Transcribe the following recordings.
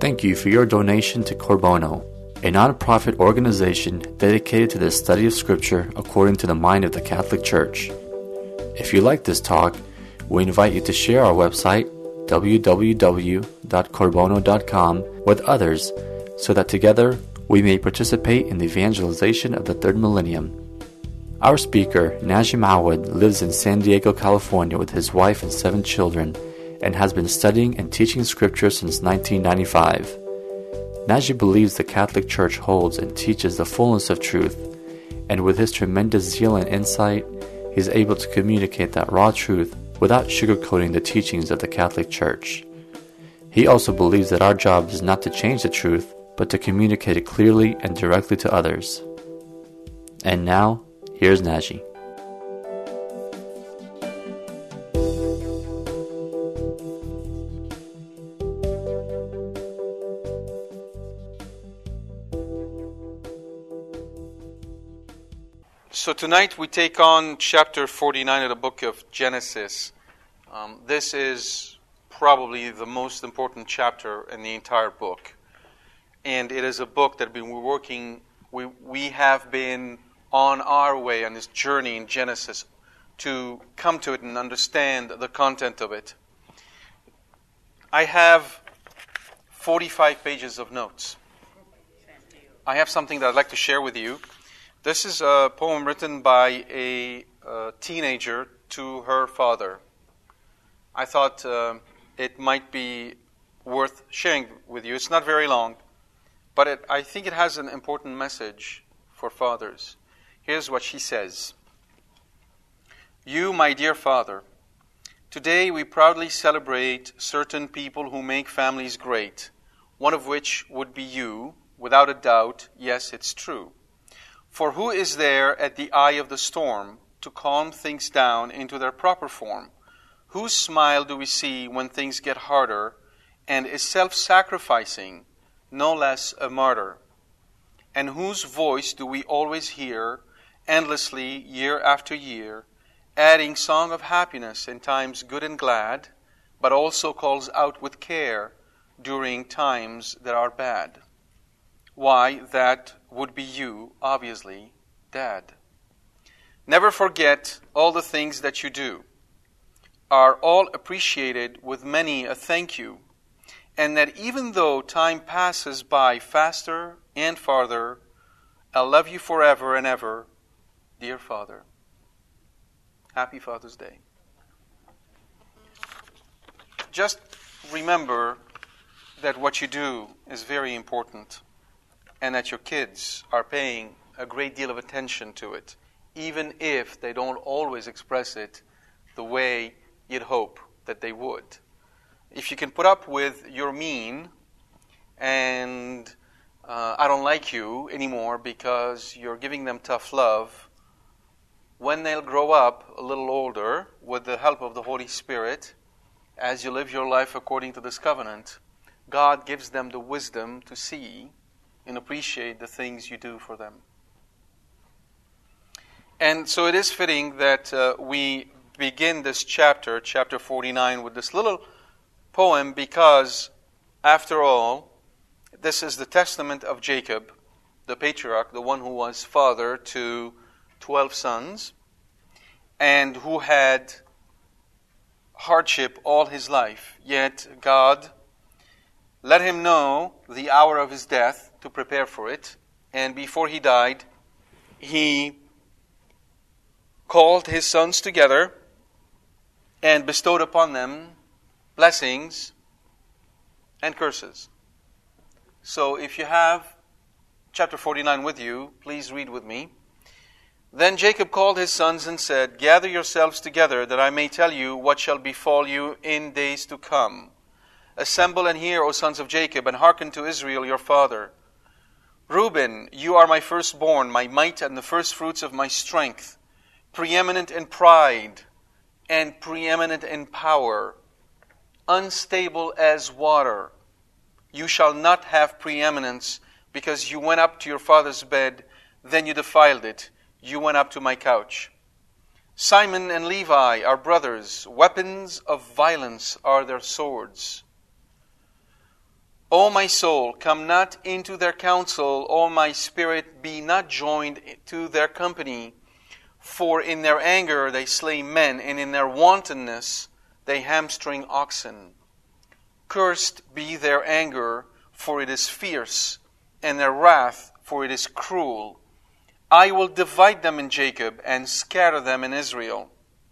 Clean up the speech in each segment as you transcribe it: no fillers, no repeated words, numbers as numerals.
Thank you for your donation to Corbono, a non-profit organization dedicated to the study of Scripture according to the mind of the Catholic Church. If you like this talk, we invite you to share our website, www.corbono.com, with others so that together we may participate in the evangelization of the third millennium. Our speaker, Najim Awad, lives in San Diego, California with his wife and 7 children and has been studying and teaching Scripture since 1995. Najim believes the Catholic Church holds and teaches the fullness of truth, and with his tremendous zeal and insight, he is able to communicate that raw truth without sugarcoating the teachings of the Catholic Church. He also believes that our job is not to change the truth, but to communicate it clearly and directly to others. And now, here's Najim. So tonight we take on chapter 49 of the book of Genesis. This is probably the most important chapter in the entire book. And it is a book that we have been on our way on this journey in Genesis to come to it and understand the content of it. I have 45 pages of notes. I have something that I'd like to share with you. This is a poem written by a teenager to her father. I thought it might be worth sharing with you. It's not very long, but I think it has an important message for fathers. Here's what she says. You, my dear father, today we proudly celebrate certain people who make families great, one of which would be you, without a doubt. Yes, it's true. For who is there at the eye of the storm to calm things down into their proper form? Whose smile do we see when things get harder and is self-sacrificing, no less a martyr? And whose voice do we always hear endlessly year after year, adding song of happiness in times good and glad, but also calls out with care during times that are bad? Why, that would be you, obviously, Dad. Never forget all the things that you do are all appreciated with many a thank you, and that even though time passes by faster and farther, I'll love you forever and ever, dear Father. Happy Father's Day. Just remember that what you do is very important, and that your kids are paying a great deal of attention to it, even if they don't always express it the way you'd hope that they would. If you can put up with "you're mean" and "I don't like you anymore" because you're giving them tough love, when they'll grow up a little older, with the help of the Holy Spirit, as you live your life according to this covenant, God gives them the wisdom to see and appreciate the things you do for them. And so it is fitting that we begin this chapter 49, with this little poem, because, after all, this is the testament of Jacob, the patriarch, the one who was father to 12 sons, and who had hardship all his life. Yet God let him know the hour of his death to prepare for it. And before he died, he called his sons together and bestowed upon them blessings and curses. So if you have chapter 49 with you, please read with me. Then Jacob called his sons and said, Gather yourselves together, that I may tell you what shall befall you in days to come. Assemble and hear, O sons of Jacob, and hearken to Israel your father. Reuben, you are my firstborn, my might, and the firstfruits of my strength, preeminent in pride and preeminent in power, unstable as water. You shall not have preeminence, because you went up to your father's bed, then you defiled it. You went up to my couch. Simon and Levi are brothers. Weapons of violence are their swords. O my soul, come not into their counsel, O my spirit, be not joined to their company. For in their anger they slay men, and in their wantonness they hamstring oxen. Cursed be their anger, for it is fierce, and their wrath, for it is cruel. I will divide them in Jacob, and scatter them in Israel.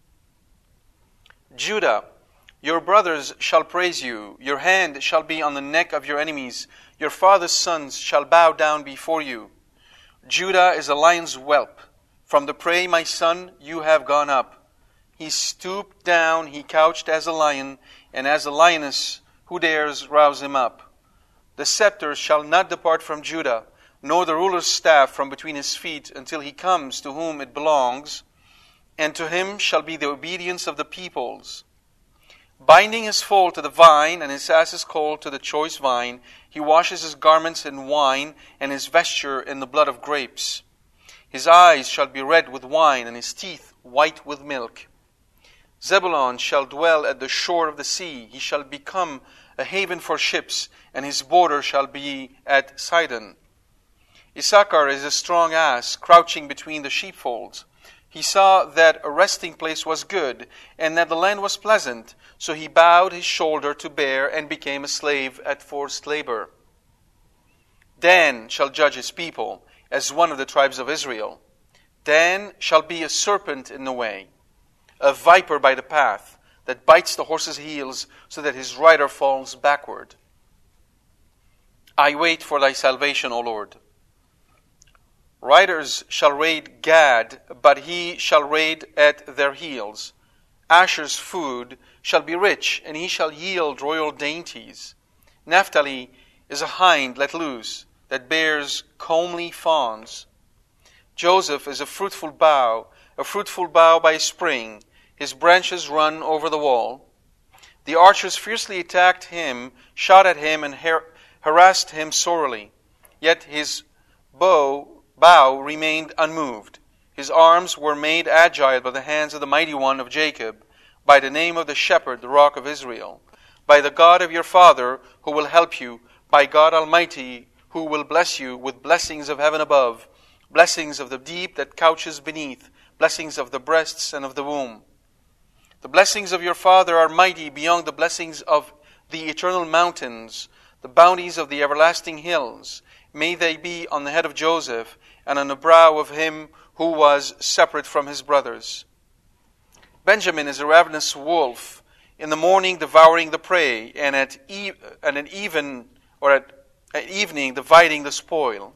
Judah, your brothers shall praise you. Your hand shall be on the neck of your enemies. Your father's sons shall bow down before you. Judah is a lion's whelp. From the prey, my son, you have gone up. He stooped down, he couched as a lion, and as a lioness, who dares rouse him up? The scepter shall not depart from Judah, nor the ruler's staff from between his feet, until he comes to whom it belongs, and to him shall be the obedience of the peoples. Binding his foal to the vine, and his ass's colt to the choice vine, he washes his garments in wine, and his vesture in the blood of grapes. His eyes shall be red with wine, and his teeth white with milk. Zebulun shall dwell at the shore of the sea. He shall become a haven for ships, and his border shall be at Sidon. Issachar is a strong ass, crouching between the sheepfolds. He saw that a resting place was good, and that the land was pleasant. So he bowed his shoulder to bear, and became a slave at forced labor. Dan shall judge his people, as one of the tribes of Israel. Dan shall be a serpent in the way, a viper by the path, that bites the horse's heels, so that his rider falls backward. I wait for thy salvation, O Lord. Riders shall raid Gad, but he shall raid at their heels. Asher's food shall be rich, and he shall yield royal dainties. Naphtali is a hind let loose, that bears comely fawns. Joseph is a fruitful bough by a spring. His branches run over the wall. The archers fiercely attacked him, shot at him, and harassed him sorely. Yet his bow remained unmoved. His arms were made agile by the hands of the mighty one of Jacob, by the name of the shepherd, the rock of Israel, by the God of your father, who will help you, by God Almighty, who will bless you with blessings of heaven above, blessings of the deep that couches beneath, blessings of the breasts and of the womb. The blessings of your father are mighty beyond the blessings of the eternal mountains, the bounties of the everlasting hills. May they be on the head of Joseph, and on the brow of him who was separate from his brothers. Benjamin is a ravenous wolf, in the morning devouring the prey, and at evening dividing the spoil.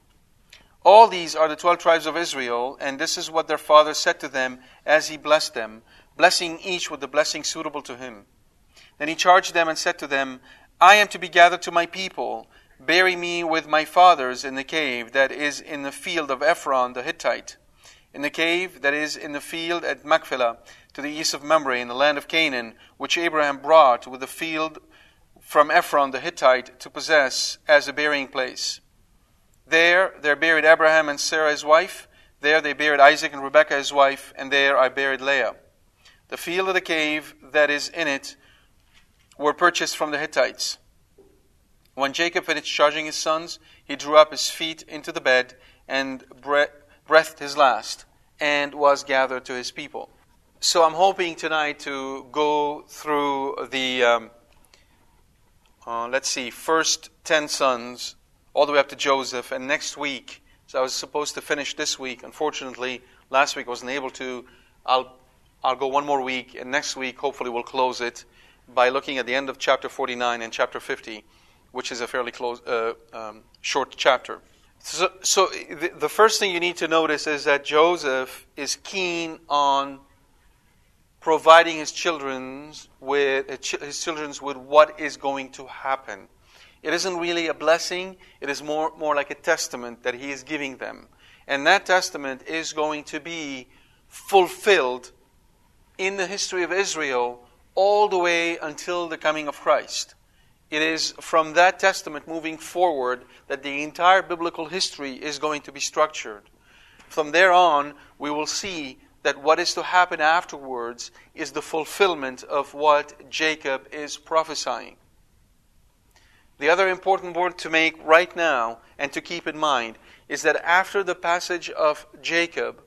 All these are the 12 tribes of Israel, and this is what their father said to them as he blessed them, blessing each with the blessing suitable to him. Then he charged them and said to them, I am to be gathered to my people. Bury me with my fathers in the cave that is in the field of Ephron the Hittite, in the cave that is in the field at Machpelah, to the east of Mamre, in the land of Canaan, which Abraham brought with the field from Ephron the Hittite to possess as a burying place. There they buried Abraham and Sarah his wife. There they buried Isaac and Rebekah his wife, and there I buried Leah. The field of the cave that is in it were purchased from the Hittites. When Jacob finished charging his sons, he drew up his feet into the bed and breathed his last, and was gathered to his people. So I'm hoping tonight to go through the, first 10 sons, all the way up to Joseph, and next week, so I was supposed to finish this week. Unfortunately, last week I wasn't able to. I'll go one more week, and next week hopefully we'll close it by looking at the end of chapter 49 and chapter 50, which is a fairly short chapter. So the first thing you need to notice is that Joseph is keen on providing his children with what is going to happen. It isn't really a blessing. It is more like a testament that he is giving them. And that testament is going to be fulfilled in the history of Israel all the way until the coming of Christ. It is from that testament moving forward that the entire biblical history is going to be structured. From there on, we will see that what is to happen afterwards is the fulfillment of what Jacob is prophesying. The The other important point to make right now and to keep in mind is that after the passage of Jacob,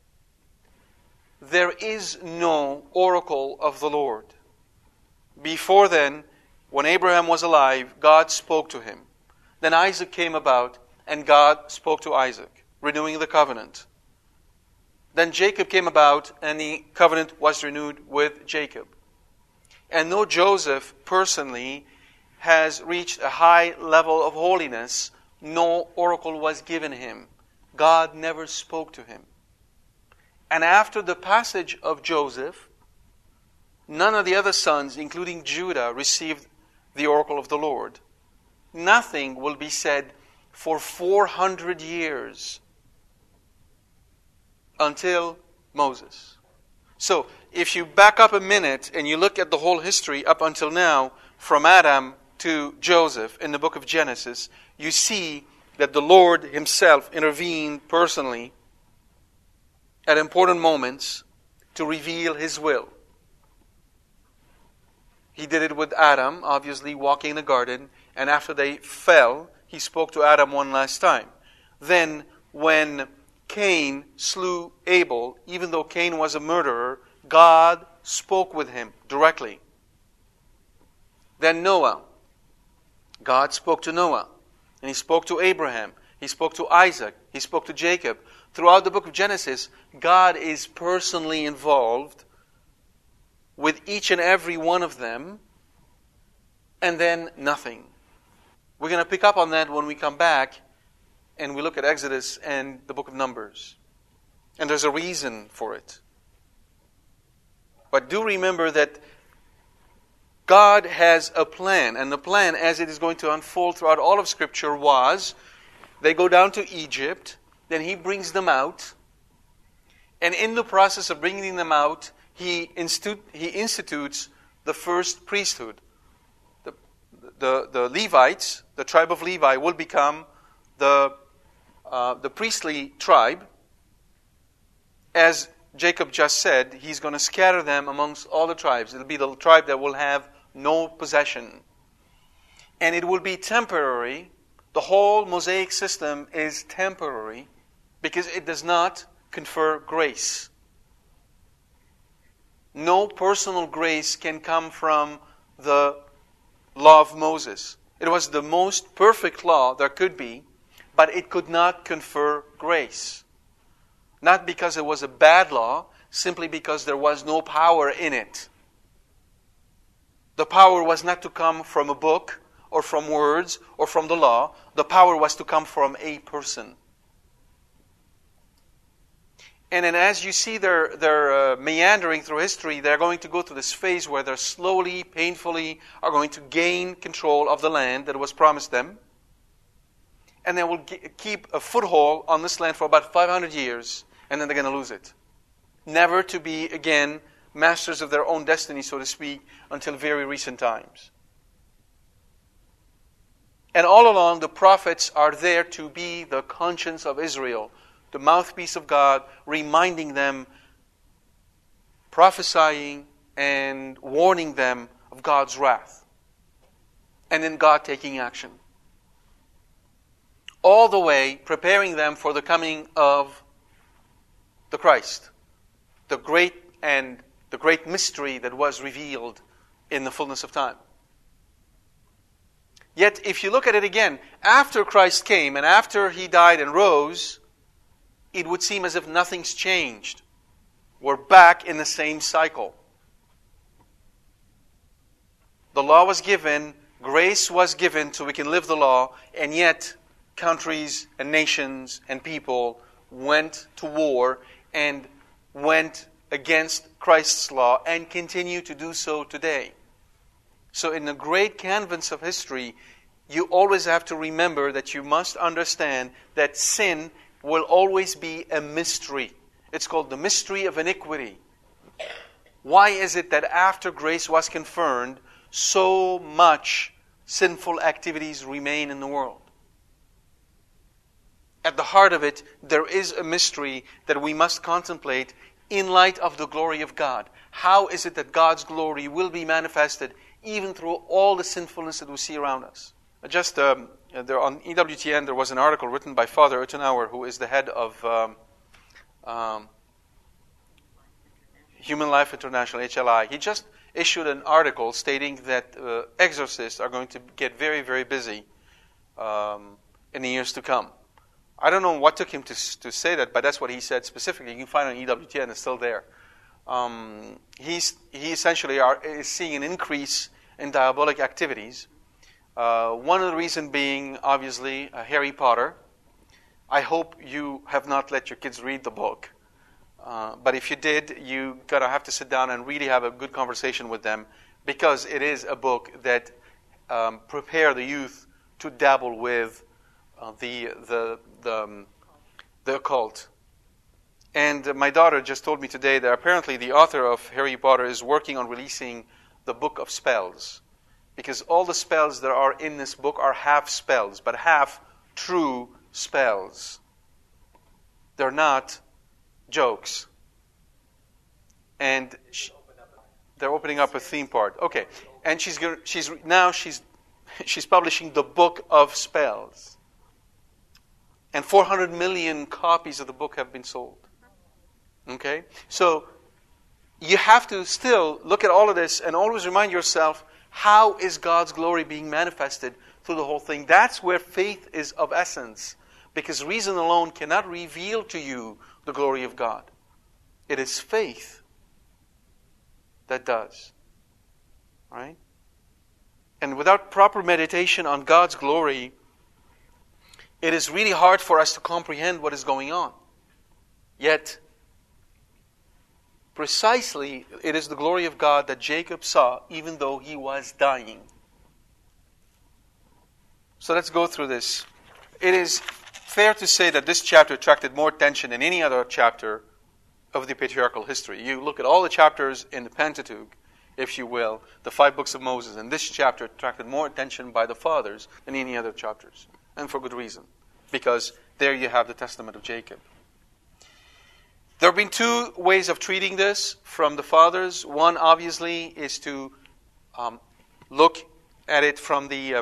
there is no oracle of the Lord. Before then, when Abraham was alive, God spoke to him. Then Isaac came about, and God spoke to Isaac, renewing the covenant. Then Jacob came about, and the covenant was renewed with Jacob. And though Joseph personally has reached a high level of holiness, no oracle was given him. God never spoke to him. And after the passage of Joseph, none of the other sons, including Judah, received the oracle of the Lord. Nothing will be said for 400 years until Moses. So, if you back up a minute and you look at the whole history up until now, from Adam to Joseph in the book of Genesis, you see that the Lord Himself intervened personally at important moments to reveal His will. He did it with Adam, obviously walking in the garden, and after they fell, He spoke to Adam one last time. Then, when Cain slew Abel, even though Cain was a murderer, God spoke with him directly. Then Noah. God spoke to Noah. And He spoke to Abraham. He spoke to Isaac. He spoke to Jacob. Throughout the book of Genesis, God is personally involved with each and every one of them, and then nothing. We're going to pick up on that when we come back and we look at Exodus and the book of Numbers. And there's a reason for it. But do remember that God has a plan, and the plan, as it is going to unfold throughout all of Scripture, was they go down to Egypt, then He brings them out, and in the process of bringing them out, He institutes the first priesthood. The Levites, the tribe of Levi, will become the priestly tribe. As Jacob just said, He's going to scatter them amongst all the tribes. It'll be the tribe that will have no possession. And it will be temporary. The whole Mosaic system is temporary because it does not confer grace. No personal grace can come from the law of Moses. It was the most perfect law there could be, but it could not confer grace. Not because it was a bad law, simply because there was no power in it. The power was not to come from a book, or from words, or from the law. The power was to come from a person. And then as you see they're meandering through history, they're going to go through this phase where they're slowly, painfully, are going to gain control of the land that was promised them. And they will keep a foothold on this land for about 500 years, and then they're going to lose it. Never to be again masters of their own destiny, so to speak, until very recent times. And all along, the prophets are there to be the conscience of Israel, the mouthpiece of God, reminding them, prophesying and warning them of God's wrath. And then God taking action. All the way preparing them for the coming of the Christ, the great mystery that was revealed in the fullness of time. Yet, if you look at it again, after Christ came and after He died and rose, it would seem as if nothing's changed. We're back in the same cycle. The law was given, grace was given so we can live the law, and yet countries and nations and people went to war and went against Christ's law and continue to do so today. So in the great canvas of history, you always have to remember that you must understand that sin will always be a mystery. It's called the mystery of iniquity. Why is it that after grace was confirmed, so much sinful activities remain in the world? At the heart of it, there is a mystery that we must contemplate in light of the glory of God. How is it that God's glory will be manifested even through all the sinfulness that we see around us? There on EWTN, there was an article written by Father Utenauer, who is the head of Human Life International, HLI. He just issued an article stating that exorcists are going to get very, very busy in the years to come. I don't know what took him to say that, but that's what he said specifically. You can find it on EWTN, it's still there. He essentially is seeing an increase in diabolic activities. One of the reasons being, obviously, Harry Potter. I hope you have not let your kids read the book. But if you did, you're going to have to sit down and really have a good conversation with them, because it is a book that prepare the youth to dabble with the occult. And my daughter just told me today that apparently the author of Harry Potter is working on releasing the book of spells, because all the spells that are in this book are half spells, but half true spells. They're not jokes. And they're opening up a theme park. Okay, and she's publishing the book of spells, and 400 million copies of the book have been sold. Okay, so you have to still look at all of this and always remind yourself, how is God's glory being manifested through the whole thing? That's where faith is of essence, because reason alone cannot reveal to you the glory of God. It is faith that does. Right? And without proper meditation on God's glory, it is really hard for us to comprehend what is going on. Yet, precisely, it is the glory of God that Jacob saw, even though he was dying. So let's go through this. It is fair to say that this chapter attracted more attention than any other chapter of the patriarchal history. You look at all the chapters in the Pentateuch, if you will, the 5 books of Moses, and this chapter attracted more attention by the fathers than any other chapters. And for good reason. Because there you have the testament of Jacob. There have been 2 ways of treating this from the fathers. One, obviously, is to look at it from the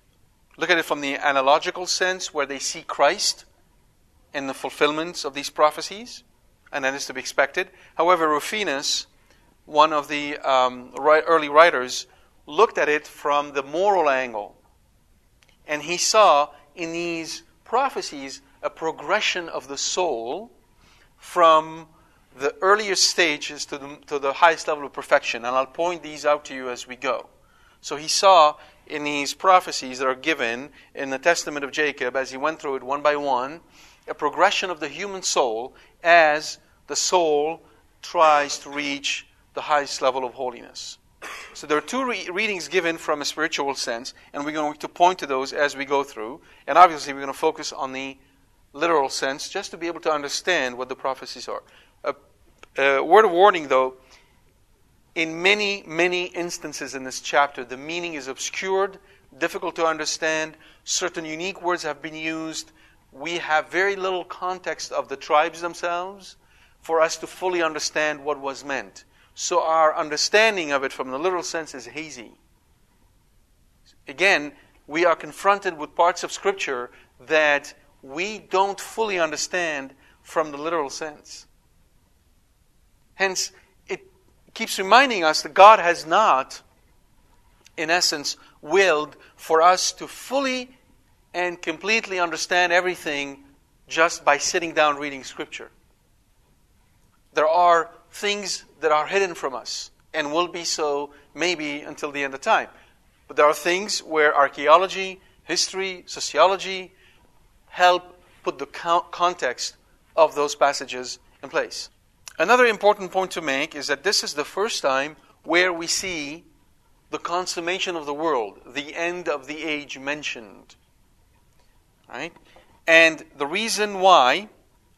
analogical sense, where they see Christ in the fulfillments of these prophecies, and that is to be expected. However, Rufinus, one of the early writers, looked at it from the moral angle, and he saw in these prophecies a progression of the soul from the earliest stages to the highest level of perfection. And I'll point these out to you as we go. So he saw in these prophecies that are given in the testament of Jacob, as he went through it one by one, a progression of the human soul as the soul tries to reach the highest level of holiness. So there are 2 readings given from a spiritual sense, and we're going to point to those as we go through. And obviously we're going to focus on the literal sense, just to be able to understand what the prophecies are. A word of warning, though, in many, many instances in this chapter, the meaning is obscured, difficult to understand. Certain unique words have been used. We have very little context of the tribes themselves for us to fully understand what was meant. So our understanding of it from the literal sense is hazy. Again, we are confronted with parts of Scripture that we don't fully understand from the literal sense. Hence, it keeps reminding us that God has not, in essence, willed for us to fully and completely understand everything just by sitting down reading Scripture. There are things that are hidden from us, and will be so maybe until the end of time. But there are things where archaeology, history, sociology help put the context of those passages in place. Another important point to make is that this is the first time where we see the consummation of the world, the end of the age mentioned. Right? And the reason why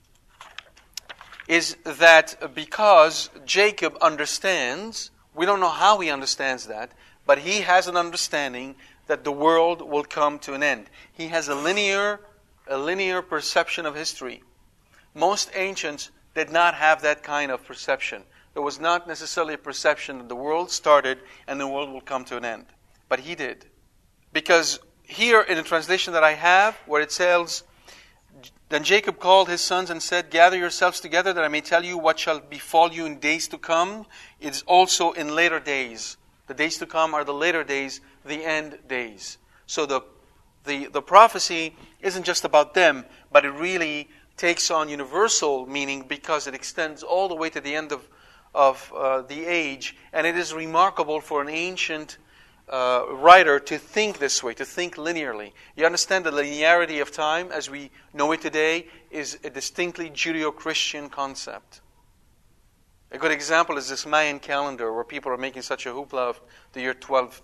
is that because Jacob understands, we don't know how he understands that, but he has an understanding that the world will come to an end. He has a linear perception of history. Most ancients did not have that kind of perception. There was not necessarily a perception that the world started and the world will come to an end. But he did. Because here in the translation that I have, where it says, "Then Jacob called his sons and said, 'Gather yourselves together, that I may tell you what shall befall you in days to come.' It is also in later days. The days to come are the later days, the end days." So the prophecy isn't just about them, but it really takes on universal meaning because it extends all the way to the end of the age. And it is remarkable for an ancient writer to think this way, to think linearly. You understand the linearity of time as we know it today is a distinctly Judeo-Christian concept. A good example is this Mayan calendar where people are making such a hoopla of the year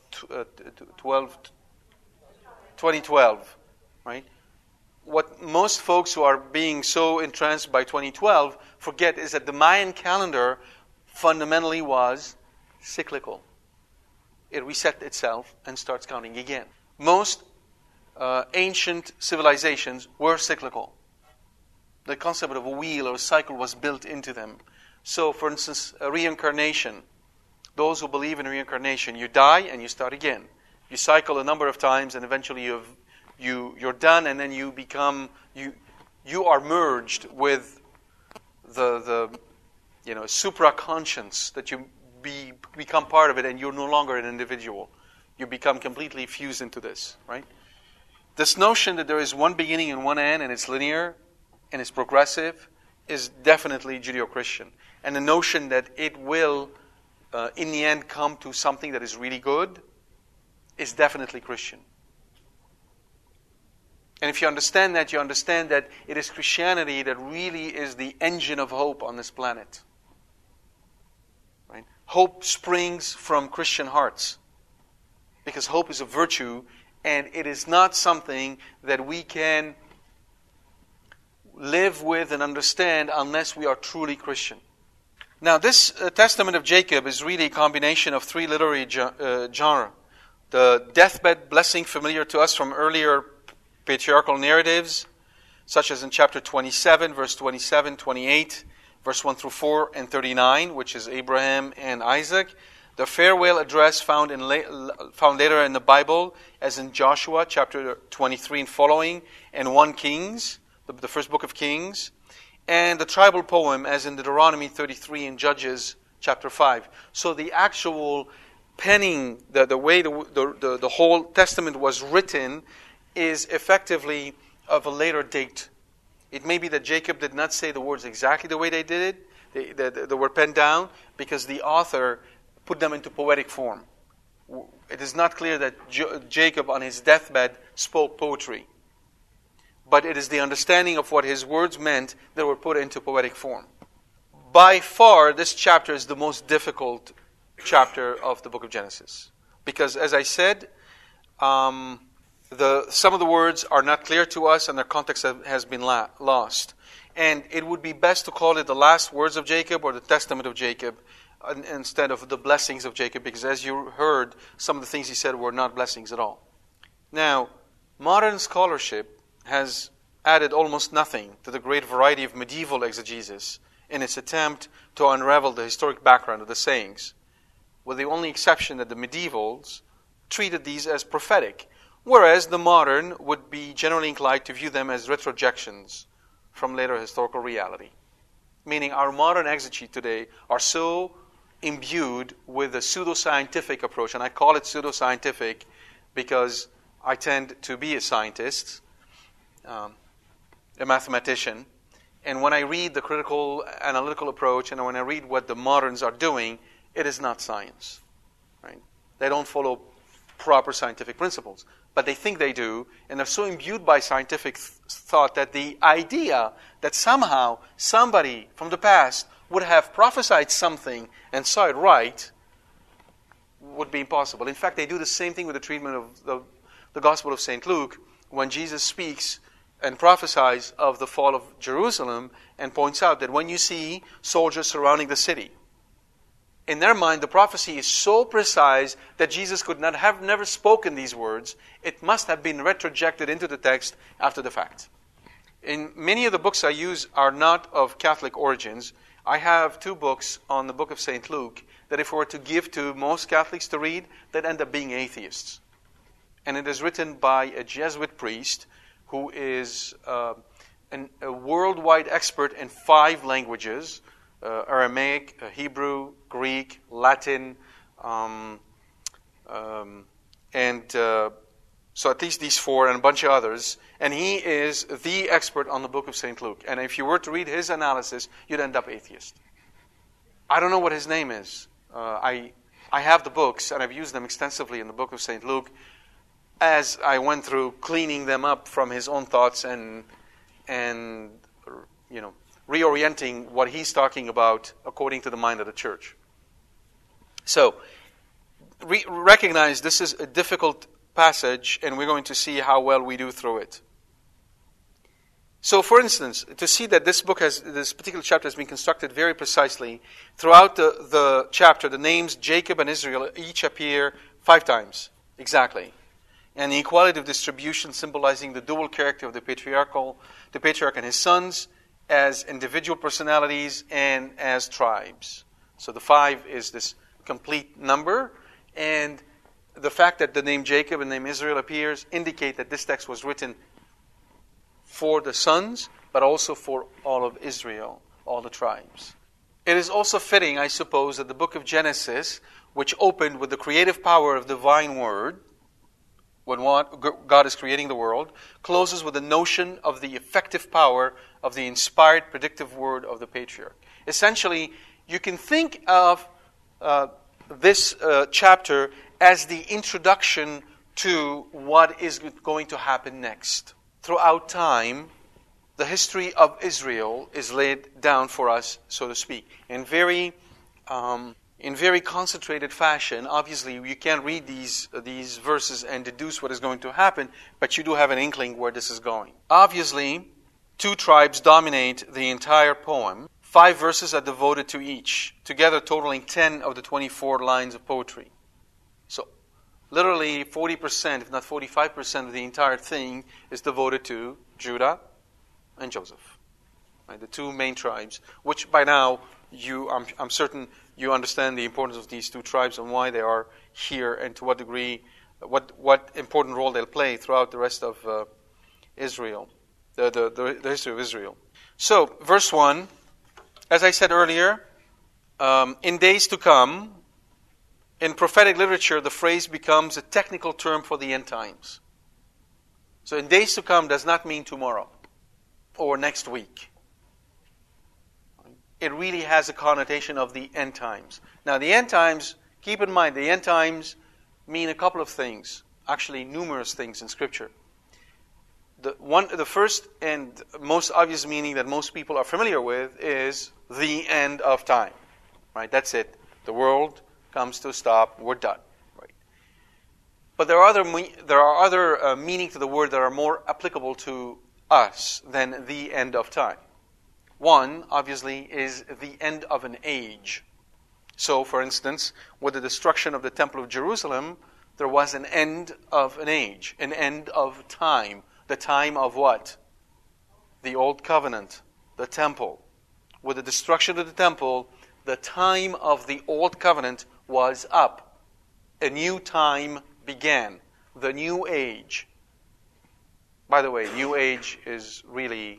2012, right? What most folks who are being so entranced by 2012 forget is that the Mayan calendar fundamentally was cyclical. It resets itself and starts counting again. Most ancient civilizations were cyclical. The concept of a wheel or a cycle was built into them. So, for instance, reincarnation. Those who believe in reincarnation, you die and you start again. You cycle a number of times and eventually you're done, and then you become you are merged with the supra-conscience, that you become part of it, and you're no longer an individual. You become completely fused into this, right? This notion that there is one beginning and one end, and it's linear and it's progressive, is definitely Judeo-Christian. And the notion that it will, in the end, come to something that is really good is definitely Christian. And if you understand that, it is Christianity that really is the engine of hope on this planet. Right? Hope springs from Christian hearts. Because hope is a virtue, and it is not something that we can live with and understand unless we are truly Christian. Now, this Testament of Jacob is really a combination of three literary genres. The deathbed blessing, familiar to us from earlier patriarchal narratives, such as in chapter 27, verse 27, 28, verse 1 through 4, and 39, which is Abraham and Isaac. The farewell address found later in the Bible, as in Joshua, chapter 23 and following, and 1 Kings, the first book of Kings, and the tribal poem, as in Deuteronomy 33 and Judges, chapter 5. So the actual penning, the way the whole Testament was written, is effectively of a later date. It may be that Jacob did not say the words exactly the way they did it. They were penned down because the author put them into poetic form. It is not clear that Jacob on his deathbed spoke poetry. But it is the understanding of what his words meant that were put into poetic form. By far, this chapter is the most difficult chapter of the book of Genesis. Because, as I said, some of the words are not clear to us and their context has been lost. And it would be best to call it the last words of Jacob or the Testament of Jacob instead of the blessings of Jacob, because as you heard, some of the things he said were not blessings at all. Now, modern scholarship has added almost nothing to the great variety of medieval exegesis in its attempt to unravel the historic background of the sayings, with the only exception that the medievals treated these as prophetic, whereas the modern would be generally inclined to view them as retrojections from later historical reality. Meaning our modern exegetes today are so imbued with a pseudoscientific approach, and I call it pseudoscientific because I tend to be a scientist, a mathematician, and when I read the critical analytical approach and when I read what the moderns are doing, it is not science. Right? They don't follow proper scientific principles, but they think they do, and they're so imbued by scientific thought that the idea that somehow somebody from the past would have prophesied something and saw it right would be impossible. In fact, they do the same thing with the treatment of the Gospel of St. Luke, when Jesus speaks and prophesies of the fall of Jerusalem and points out that when you see soldiers surrounding the city, in their mind the prophecy is so precise that Jesus could not have never spoken these words. It must have been retrojected into the text after the fact. In many of the books I use are not of Catholic origins. I have 2 books on the book of St. Luke that if we were to give to most Catholics to read, they'd end up being atheists. and it is written by a Jesuit priest who is a worldwide expert in 5 languages, Aramaic, Hebrew, Greek, Latin, so at least these 4 and a bunch of others. And he is the expert on the book of St. Luke. And if you were to read his analysis, you'd end up atheist. I don't know what his name is. I have the books, and I've used them extensively in the book of St. Luke as I went through cleaning them up from his own thoughts and reorienting what he's talking about according to the mind of the church. So, recognize this is a difficult passage, and we're going to see how well we do through it. So, for instance, to see that this particular chapter has been constructed very precisely, throughout the chapter, the names Jacob and Israel each appear 5 times, exactly. And the equality of distribution symbolizing the dual character of the patriarch and his sons as individual personalities and as tribes. So the 5 is this complete number, and the fact that the name Jacob and the name Israel appears indicate that this text was written for the sons, but also for all of Israel, all the tribes. It is also fitting, I suppose, that the book of Genesis, which opened with the creative power of the divine word, when God is creating the world, closes with the notion of the effective power of the inspired predictive word of the patriarch. Essentially, you can think of this chapter as the introduction to what is going to happen next. Throughout time, the history of Israel is laid down for us, so to speak, in very concentrated fashion. Obviously, you can't read these verses and deduce what is going to happen, but you do have an inkling where this is going. Obviously, 2 tribes dominate the entire poem. 5 verses are devoted to each, together totaling 10 of the 24 lines of poetry. So, literally 40%, if not 45% of the entire thing is devoted to Judah and Joseph, right? The 2 main tribes, which by now I'm certain you understand the importance of these 2 tribes and why they are here, and to what degree, what important role they'll play throughout the rest of Israel, the history of Israel. So, verse 1, as I said earlier, in days to come, in prophetic literature, the phrase becomes a technical term for the end times. So, in days to come does not mean tomorrow or next week. It really has a connotation of the end times. Now, the end times, keep in mind, the end times mean a couple of things, actually numerous things in Scripture. The first and most obvious meaning that most people are familiar with is the end of time. Right? That's it. The world comes to a stop. We're done. Right? But there are other meanings to the word that are more applicable to us than the end of time. One, obviously, is the end of an age. So, for instance, with the destruction of the Temple of Jerusalem, there was an end of an age, an end of time. The time of what? The Old Covenant, the Temple. With the destruction of the Temple, the time of the Old Covenant was up. A new time began, the New Age. By the way, New Age is really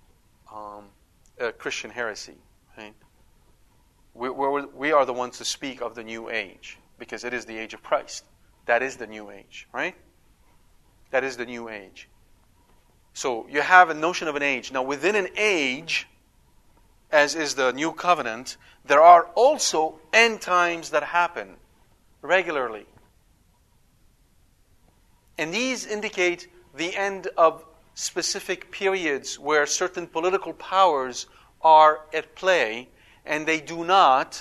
a Christian heresy. Right? We are the ones to speak of the New Age, because it is the age of Christ. That is the New Age, right? That is the New Age. So you have a notion of an age. Now, within an age, as is the New Covenant, there are also end times that happen regularly. And these indicate the end of specific periods where certain political powers are at play, and they do not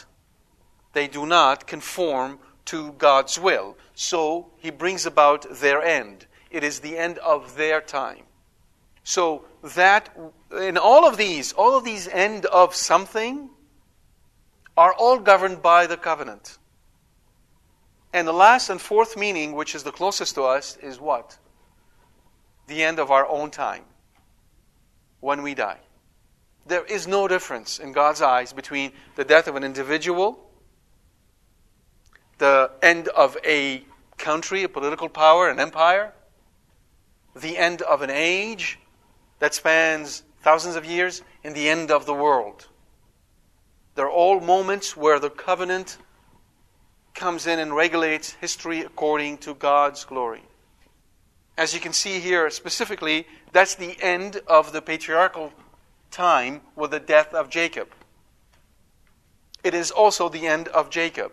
conform to God's will. So He brings about their end. It is the end of their time. So that in all of these end of something are all governed by the covenant. And the last and fourth meaning, which is the closest to us, is what? The end of our own time, when we die. There is no difference in God's eyes between the death of an individual, the end of a country, a political power, an empire. The end of an age that spans thousands of years, and the end of the world. They're all moments where the covenant comes in and regulates history according to God's glory. As you can see here specifically, that's the end of the patriarchal time with the death of Jacob. It is also the end of Jacob.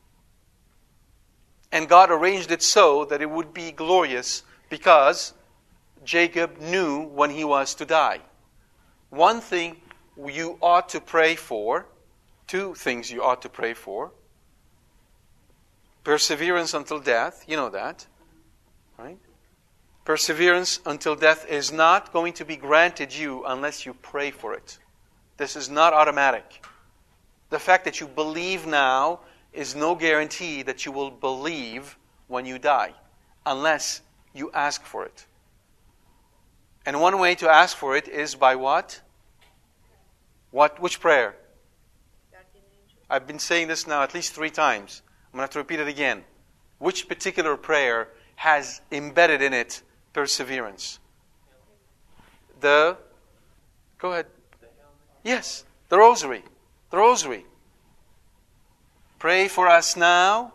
And God arranged it so that it would be glorious because Jacob knew when he was to die. One thing you ought to pray for, two things you ought to pray for. Perseverance until death, you know that, right? Perseverance until death is not going to be granted you unless you pray for it. This is not automatic. The fact that you believe now is no guarantee that you will believe when you die, unless you ask for it. And one way to ask for it is by what? Which prayer? I've been saying this now at least 3 times. I'm going to have to repeat it again. Which particular prayer has embedded in it perseverance? Go ahead. Yes, the rosary. The rosary. Pray for us now.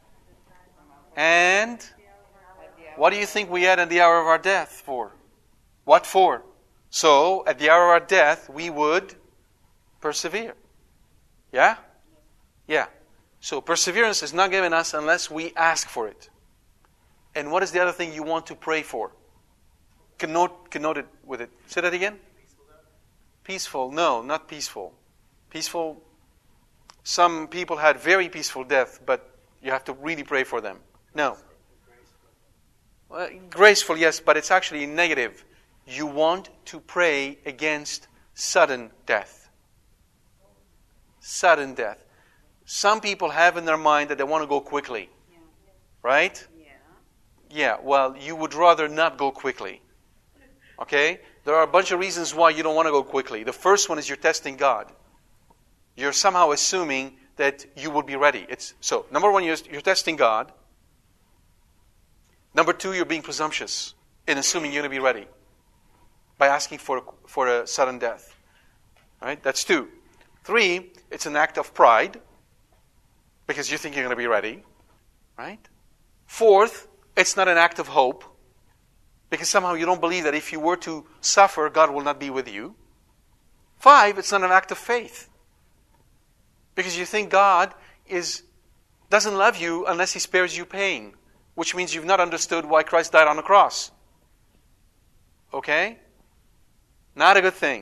And what do you think we add at the hour of our death for? What for? So, at the hour of our death, we would persevere. Yeah? Yeah. So, perseverance is not given us unless we ask for it. And what is the other thing you want to pray for? Connote it with it. Say that again? Peaceful. No, not peaceful. Peaceful. Some people had very peaceful death, but you have to really pray for them. No. Well, graceful, yes, but it's actually negative. You want to pray against sudden death. Sudden death. Some people have in their mind that they want to go quickly. Right? Yeah, well, you would rather not go quickly. Okay? There are a bunch of reasons why you don't want to go quickly. The first one is you're testing God. You're somehow assuming that you will be ready. So, number one, you're testing God. Number two, you're being presumptuous in assuming you're going to be ready by asking for a sudden death. Right? That's 2. 3, it's an act of pride because you think you're going to be ready. Right? 4th, it's not an act of hope because somehow you don't believe that if you were to suffer, God will not be with you. 5, it's not an act of faith because you think God doesn't love you unless He spares you pain, which means you've not understood why Christ died on the cross. Okay? Not a good thing.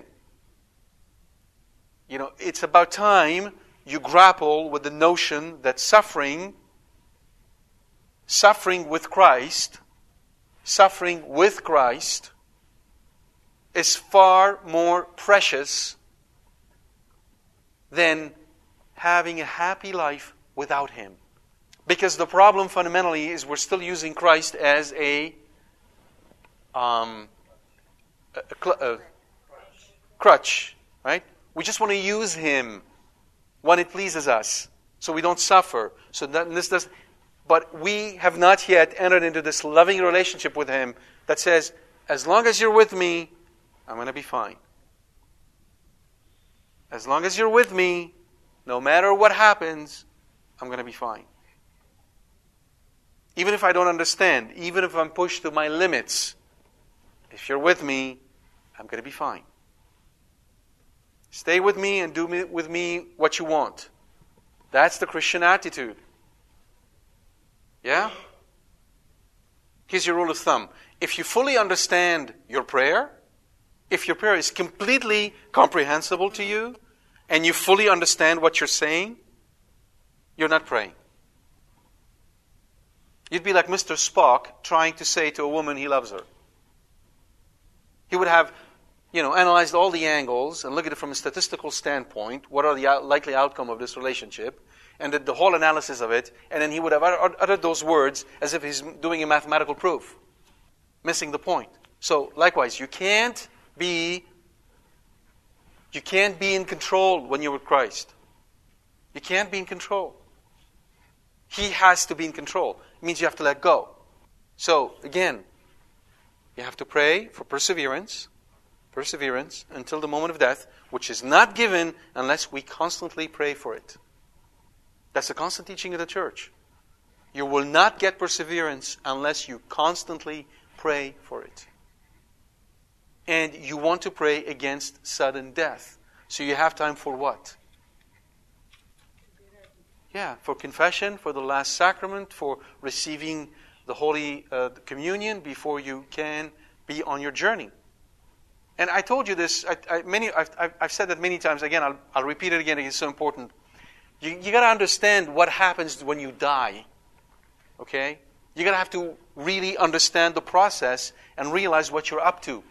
You know, it's about time you grapple with the notion that suffering with Christ is far more precious than having a happy life without Him. Because the problem fundamentally is we're still using Christ as a crutch, right? We just want to use Him when it pleases us, so we don't suffer. But we have not yet entered into this loving relationship with Him that says, as long as you're with me, I'm going to be fine. As long as you're with me, no matter what happens, I'm going to be fine. Even if I don't understand, even if I'm pushed to my limits, if you're with me, I'm going to be fine. Stay with me and do with me what you want. That's the Christian attitude. Yeah? Here's your rule of thumb. If you fully understand your prayer, if your prayer is completely comprehensible to you, and you fully understand what you're saying, you're not praying. You'd be like Mr. Spock trying to say to a woman he loves her. He would have, analyzed all the angles and look at it from a statistical standpoint. What are the likely outcome of this relationship? And did the whole analysis of it. And then he would have uttered those words as if he's doing a mathematical proof. Missing the point. So, likewise, you can't be in control when you're with Christ. You can't be in control. He has to be in control. it means you have to let go. So, again, you have to pray for perseverance until the moment of death, which is not given unless we constantly pray for it. That's the constant teaching of the church. You will not get perseverance unless you constantly pray for it. And you want to pray against sudden death. So you have time for what? Yeah, for confession, for the last sacrament, for receiving the Holy Communion before you can be on your journey. And I told you this, I've said that many times. Again, I'll repeat it again. It's so important. You got to understand what happens when you die. Okay? You're going to have to really understand the process and realize what you're up to.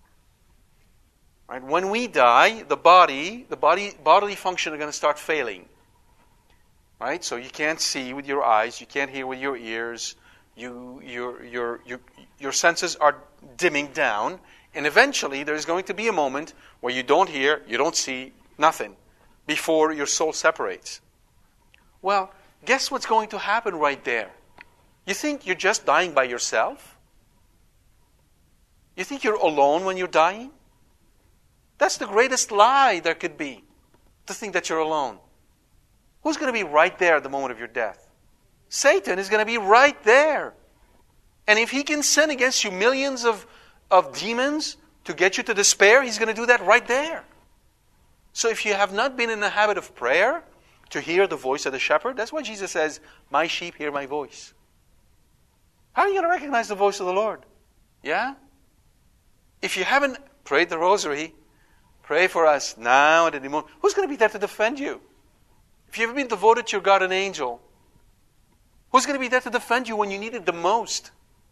Right? When we die, the bodily function are going to start failing. Right? So you can't see with your eyes, you can't hear with your ears, your senses are dimming down, and eventually there's going to be a moment where you don't hear, you don't see, nothing, before your soul separates. Well, guess what's going to happen right there? You think you're just dying by yourself? You think you're alone when you're dying? That's the greatest lie there could be, to think that you're alone. Who's going to be right there at the moment of your death? Satan is going to be right there. And if he can send against you millions of demons to get you to despair, he's going to do that right there. So if you have not been in the habit of prayer, to hear the voice of the shepherd, that's why Jesus says, my sheep hear my voice. How are you going to recognize the voice of the Lord? Yeah? If you haven't prayed the rosary, pray for us now and at the moment. Who's going to be there to defend you? If you haven't been devoted to your guardian angel, who's going to be there to defend you when you need it the most?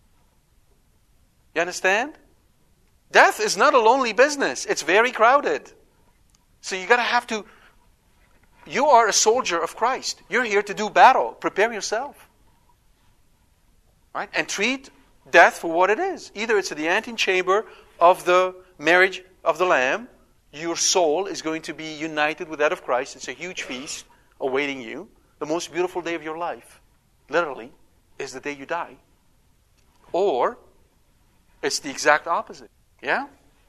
You understand? Death is not a lonely business. It's very crowded. So you you are a soldier of Christ. You're here to do battle. Prepare yourself. Right? And treat death for what it is. Either it's the antechamber of the marriage of the Lamb. Your soul is going to be united with that of Christ. It's a huge feast awaiting you. The most beautiful day of your life, literally, is the day you die. Or it's the exact opposite. Yeah?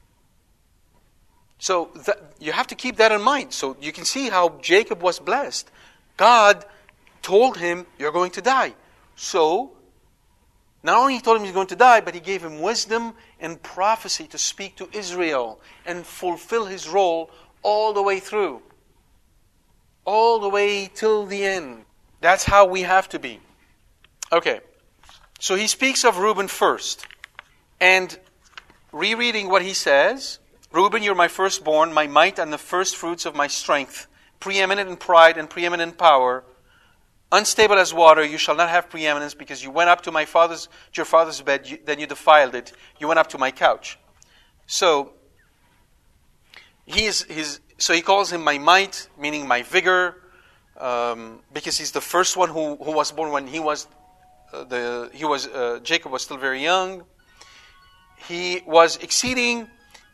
So you have to keep that in mind. So you can see how Jacob was blessed. God told him, you're going to die. So, not only he told him he's going to die, but he gave him wisdom and prophecy to speak to Israel and fulfill his role all the way through. All the way till the end. That's how we have to be. Okay. So he speaks of Reuben first. And rereading what he says, Reuben, you're my firstborn, my might and the first fruits of my strength, preeminent in pride and preeminent in power, unstable as water, you shall not have preeminence, because you went up to your father's bed, then you defiled it. You went up to my couch. So he calls him my might, meaning my vigor, because he's the first one who was born when Jacob was still very young. He was exceeding,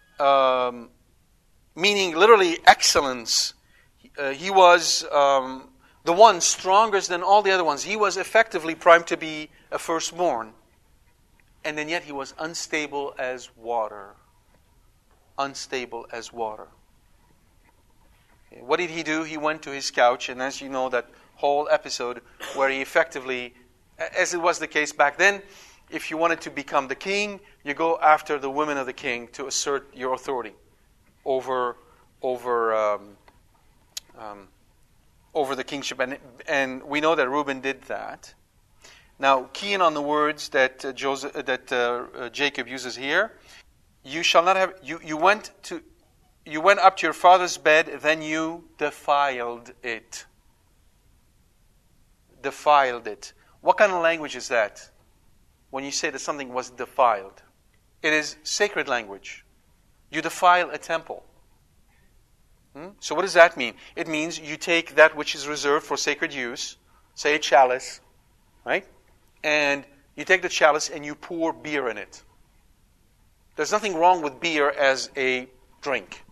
meaning literally excellence. He was the one strongest than all the other ones. He was effectively primed to be a firstborn. And then yet he was unstable as water. Unstable as water. What did he do? He went to his couch, and as you know, that whole episode where he effectively, as it was the case back then, if you wanted to become the king, you go after the women of the king to assert your authority over the kingship. And we know that Reuben did that. Now, key in on the words that Jacob uses here. You shall not have. You went up to your father's bed, then you defiled it. Defiled it. What kind of language is that? When you say that something was defiled, it is sacred language. You defile a temple. So what does that mean? It means you take that which is reserved for sacred use, say a chalice, right? And you take the chalice and you pour beer in it. There's nothing wrong with beer as a drink,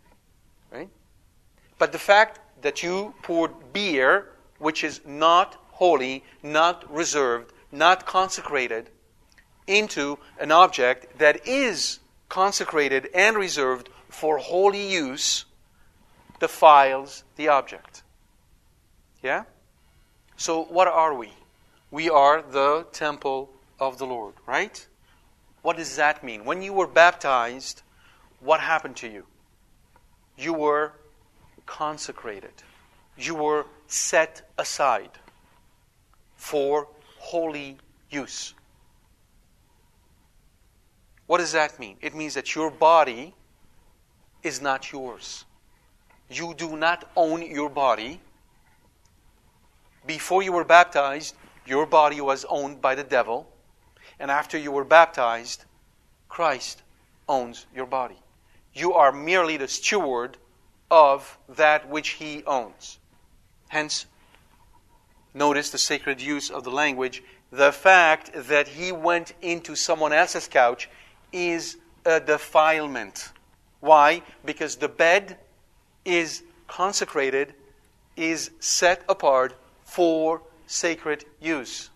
right? But the fact that you poured beer, which is not holy, not reserved, not consecrated, into an object that is consecrated and reserved for holy use, defiles the object. Yeah? So what are we? We are the temple of the Lord, right? What does that mean? When you were baptized, what happened to you? You were consecrated. You were set aside for holy use. What does that mean? It means that your body is not yours. You do not own your body. Before you were baptized, your body was owned by the devil. And after you were baptized, Christ owns your body. You are merely the steward of that which He owns. Hence, notice the sacred use of the language. The fact that He went into someone else's couch is a defilement. Why? Because the bed is consecrated, is set apart for sacred use.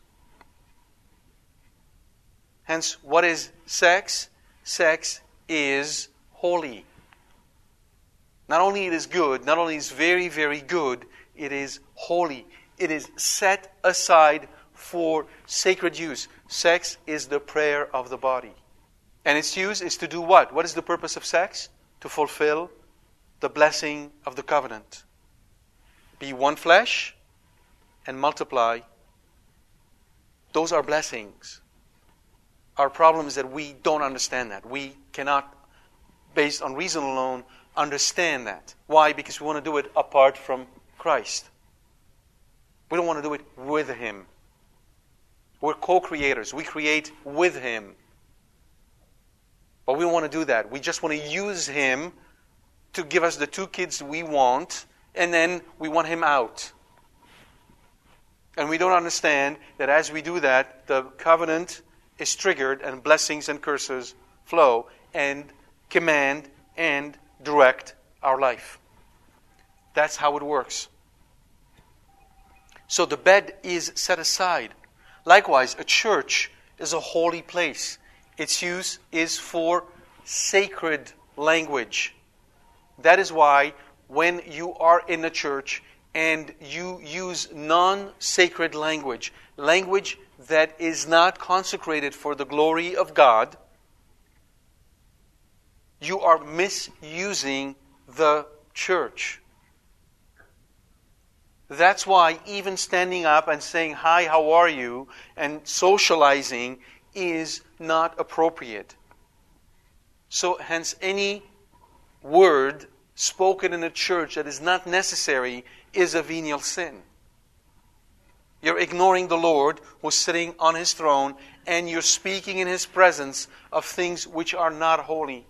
Hence, what is sex? Sex is holy. Not only it is good, not only is very, very good, it is holy. It is set aside for sacred use. Sex is the prayer of the body. And its use is to do what? What is the purpose of sex? To fulfill the blessing of the covenant. Be one flesh and multiply. Those are blessings. Our problem is that we don't understand that. We cannot, based on reason alone, understand that. Why? Because we want to do it apart from Christ. We don't want to do it with Him. We're co-creators. We create with Him. But we don't want to do that. We just want to use Him to give us the 2 kids we want, and then we want Him out. And we don't understand that as we do that, the covenant is triggered and blessings and curses flow and command and direct our life. That's how it works. So the bed is set aside. Likewise, a church is a holy place. Its use is for sacred language. That is why when you are in a church and you use non-sacred language, language that is not consecrated for the glory of God, you are misusing the church. That's why even standing up and saying, "Hi, how are you?" and socializing is not appropriate. So hence any word spoken in a church that is not necessary is a venial sin. You're ignoring the Lord who's sitting on His throne, and you're speaking in His presence of things which are not holy.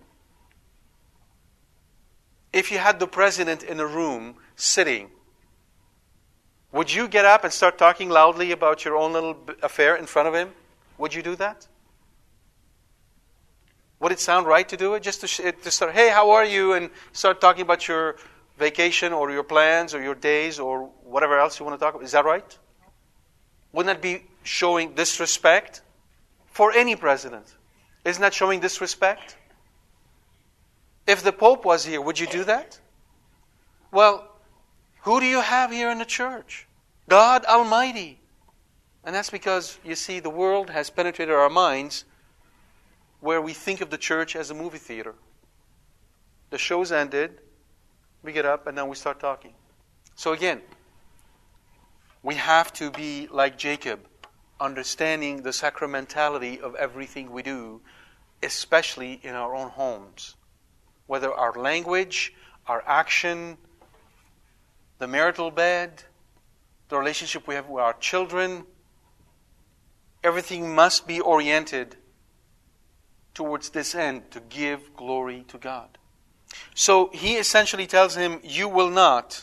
If you had the president in a room sitting, would you get up and start talking loudly about your own little affair in front of him? Would you do that? Would it sound right to do it? Just to start, "Hey, how are you?" and start talking about your vacation or your plans or your days or whatever else you want to talk about. Is that right? Wouldn't that be showing disrespect for any president? Isn't that showing disrespect? If the Pope was here, would you do that? Well, who do you have here in the church? God Almighty. And that's because, you see, the world has penetrated our minds where we think of the church as a movie theater. The show's ended, we get up, and then we start talking. So again, we have to be like Jacob, understanding the sacramentality of everything we do, especially in our own homes. Whether our language, our action, the marital bed, the relationship we have with our children, everything must be oriented towards this end, to give glory to God. So he essentially tells him, you will not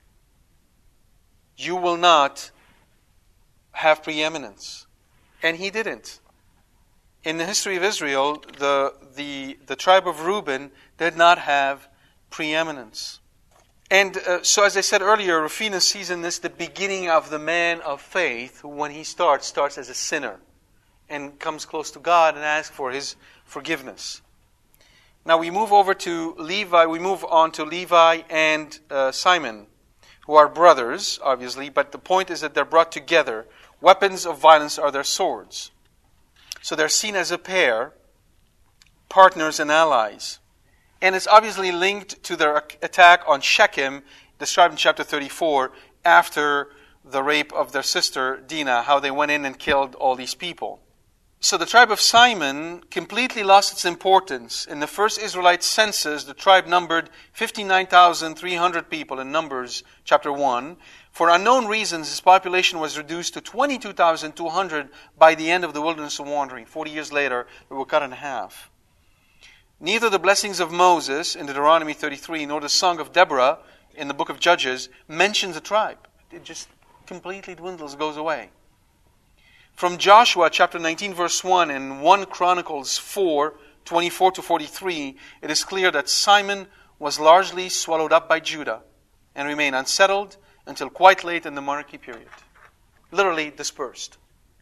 have preeminence. And he didn't. In the history of Israel, the tribe of Reuben did not have preeminence. And so as I said earlier, Rufinus sees in this the beginning of the man of faith who, when he starts as a sinner and comes close to God and asks for His forgiveness. Now we move over to Levi. We move on to Levi and Simon, who are brothers, obviously, but the point is that they're brought together. Weapons of violence are their swords. So they're seen as a pair, partners and allies. And it's obviously linked to their attack on Shechem, described in chapter 34, after the rape of their sister Dinah, how they went in and killed all these people. So the tribe of Simon completely lost its importance. In the first Israelite census, the tribe numbered 59,300 people in Numbers chapter 1. For unknown reasons, its population was reduced to 22,200 by the end of the wilderness of wandering. 40 years later, they were cut in half. Neither the blessings of Moses in Deuteronomy 33 nor the song of Deborah in the book of Judges mentions the tribe. It just completely dwindles, goes away. From Joshua chapter 19 verse 1 and 1 Chronicles 4, 24 to 43, it is clear that Simon was largely swallowed up by Judah and remained unsettled until quite late in the monarchy period. Literally dispersed.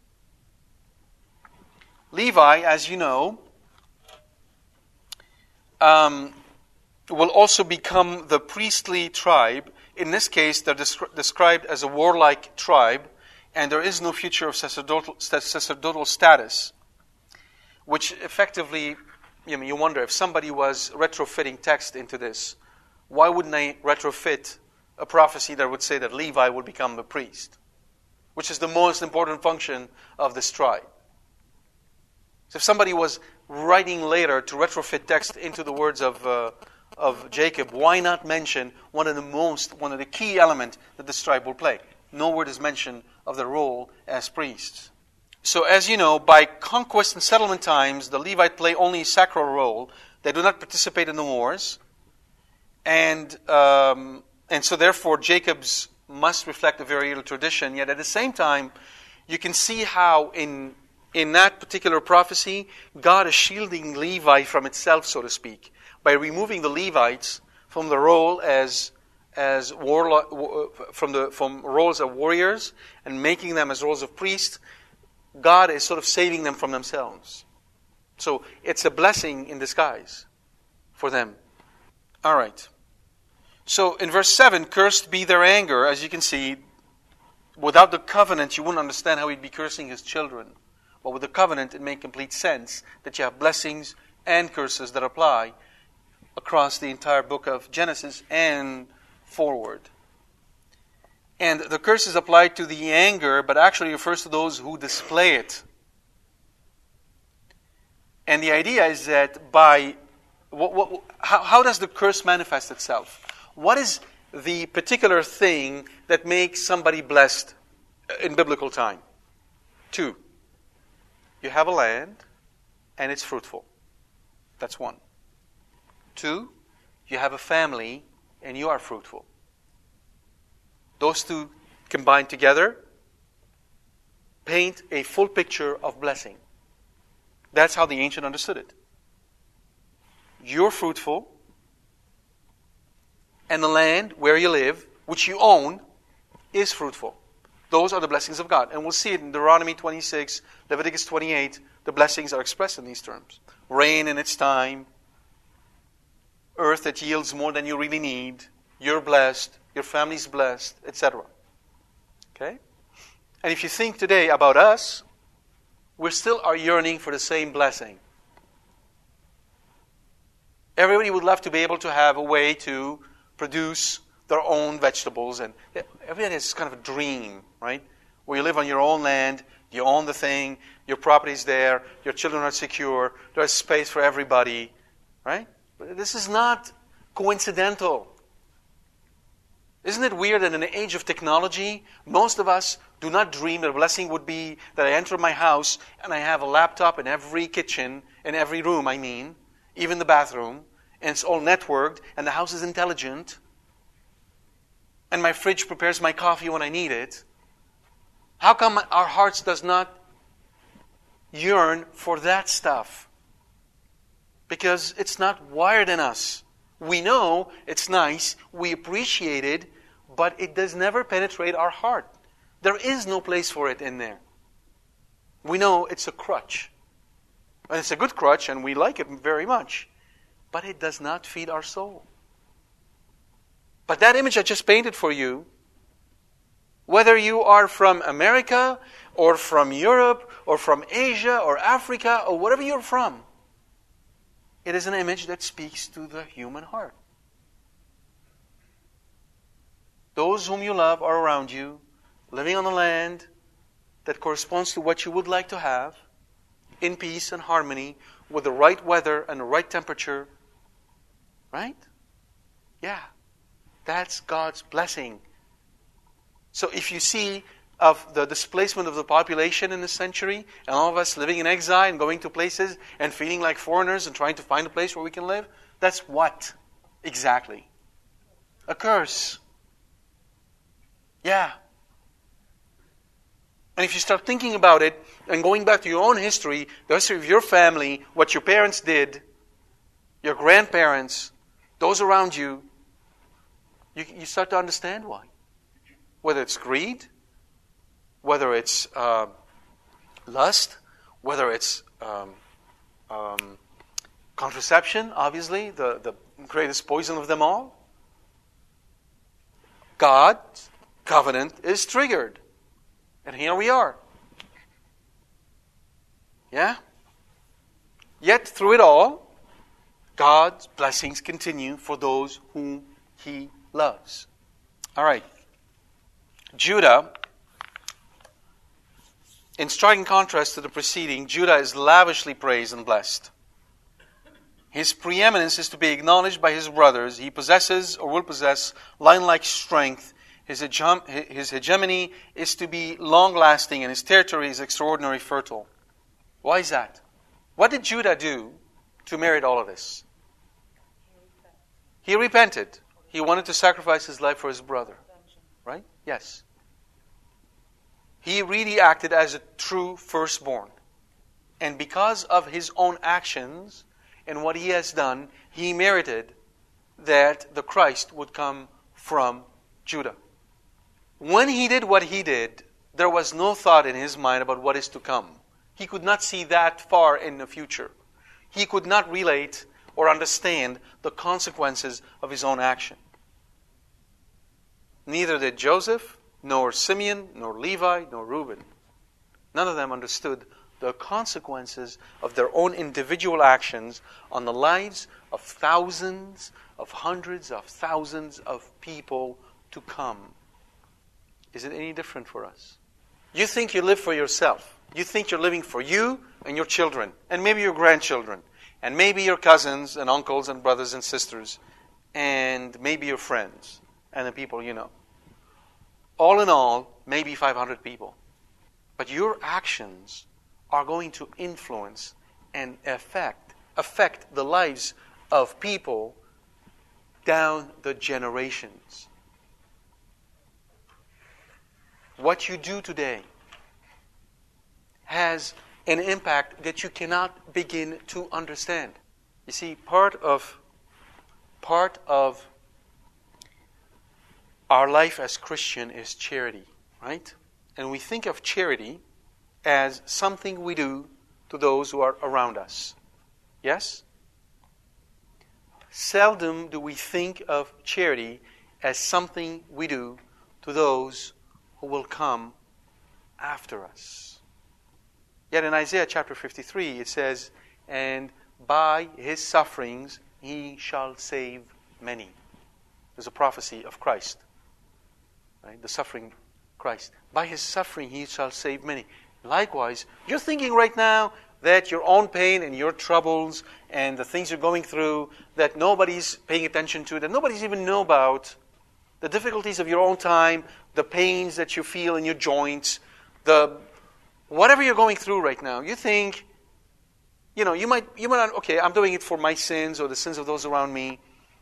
Levi, as you know, will also become the priestly tribe. In this case, they're described as a warlike tribe, and there is no future of sacerdotal status, which effectively, you wonder if somebody was retrofitting text into this, why wouldn't they retrofit a prophecy that would say that Levi would become the priest, which is the most important function of this tribe? So if somebody was writing later to retrofit text into the words of Jacob, why not mention one of the key elements that this tribe will play? No word is mentioned of their role as priests. So as you know, by conquest and settlement times, the Levite play only a sacral role. They do not participate in the wars. And so therefore Jacob's must reflect a very early tradition. Yet at the same time, you can see how in that particular prophecy, God is shielding Levi from itself, so to speak, by removing the Levites from the role from roles of warriors and making them as roles of priests. God is sort of saving them from themselves. So it's a blessing in disguise for them. All right. So in verse 7, cursed be their anger. As you can see, without the covenant, you wouldn't understand how he'd be cursing his children. But with the covenant, it made complete sense that you have blessings and curses that apply across the entire book of Genesis and forward. And the curse is applied to the anger, but actually refers to those who display it. And the idea is that how does the curse manifest itself? What is the particular thing that makes somebody blessed in biblical time? 2. You have a land and it's fruitful. That's 1. 2, you have a family and you are fruitful. Those two combined together paint a full picture of blessing. That's how the ancient understood it. You're fruitful, and the land where you live, which you own, is fruitful. Those are the blessings of God. And we'll see it in Deuteronomy 26, Leviticus 28. The blessings are expressed in these terms. Rain in its time, earth that yields more than you really need, you're blessed, your family's blessed, etc. Okay? And if you think today about us, we still are yearning for the same blessing. Everybody would love to be able to have a way to produce their own vegetables, and everybody has kind of a dream, right? Where you live on your own land, you own the thing, your property's there, your children are secure, there's space for everybody, right? But this is not coincidental. Isn't it weird that in the age of technology, most of us do not dream that a blessing would be that I enter my house and I have a laptop in every kitchen, in every room, even the bathroom, and it's all networked, and the house is intelligent, and my fridge prepares my coffee when I need it. How come our hearts does not yearn for that stuff? Because it's not wired in us. We know it's nice, we appreciate it, but it does never penetrate our heart. There is no place for it in there. We know it's a crutch. And it's a good crutch, and we like it very much. But it does not feed our soul. But that image I just painted for you, whether you are from America, or from Europe, or from Asia, or Africa, or wherever you're from, it is an image that speaks to the human heart. Those whom you love are around you, living on the land that corresponds to what you would like to have, in peace and harmony, with the right weather and the right temperature. Right? Yeah. That's God's blessing. So if you see of the displacement of the population in this century, and all of us living in exile and going to places and feeling like foreigners and trying to find a place where we can live, that's what exactly? A curse. Yeah. And if you start thinking about it and going back to your own history, the history of your family, what your parents did, your grandparents, those around you, you start to understand why. Whether it's greed, whether it's lust, whether it's contraception, obviously, the greatest poison of them all. God's covenant is triggered. And here we are. Yeah? Yet through it all, God's blessings continue for those whom He loves. All right. Judah, in striking contrast to the preceding, Judah is lavishly praised and blessed. His preeminence is to be acknowledged by his brothers. He possesses or will possess lion-like strength. His hegemony is to be long-lasting, and his territory is extraordinarily fertile. Why is that? What did Judah do to merit all of this? He repented. He wanted to sacrifice his life for his brother. Right? Yes. He really acted as a true firstborn. And because of his own actions and what he has done, he merited that the Christ would come from Judah. When he did what he did, there was no thought in his mind about what is to come. He could not see that far in the future. He could not relate or understand the consequences of his own action. Neither did Joseph, nor Simeon, nor Levi, nor Reuben. None of them understood the consequences of their own individual actions on the lives of thousands, of hundreds of thousands of people to come. Is it any different for us? You think you live for yourself. You think you're living for you and your children, and maybe your grandchildren, and maybe your cousins and uncles and brothers and sisters, and maybe your friends and the people you know. All in all, maybe 500 people. But your actions are going to influence and affect the lives of people down the generations. What you do today has an impact that you cannot begin to understand. You see, part of our life as Christian is charity, right? And we think of charity as something we do to those who are around us. Yes? Seldom do we think of charity as something we do to those who will come after us. Yet in Isaiah chapter 53 it says, "And by his sufferings he shall save many." There's a prophecy of Christ. Right? The suffering Christ. By his suffering he shall save many. Likewise, you're thinking right now that your own pain and your troubles and the things you're going through that nobody's paying attention to, that nobody's even know about, the difficulties of your own time, the pains that you feel in your joints, whatever you're going through right now, you think, you might not, okay, I'm doing it for my sins or the sins of those around me.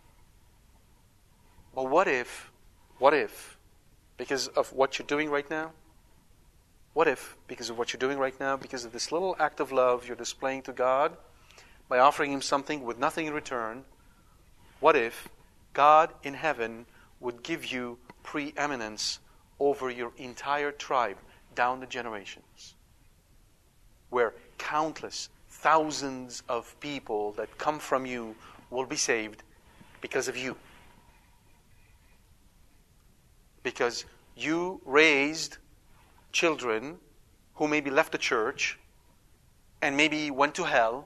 But what if, because of what you're doing right now, what if, because of what you're doing right now, because of this little act of love you're displaying to God, by offering Him something with nothing in return, What if God in heaven would give you preeminence over your entire tribe down the generations, where countless thousands of people that come from you will be saved because of you? Because you raised children who maybe left the church and maybe went to hell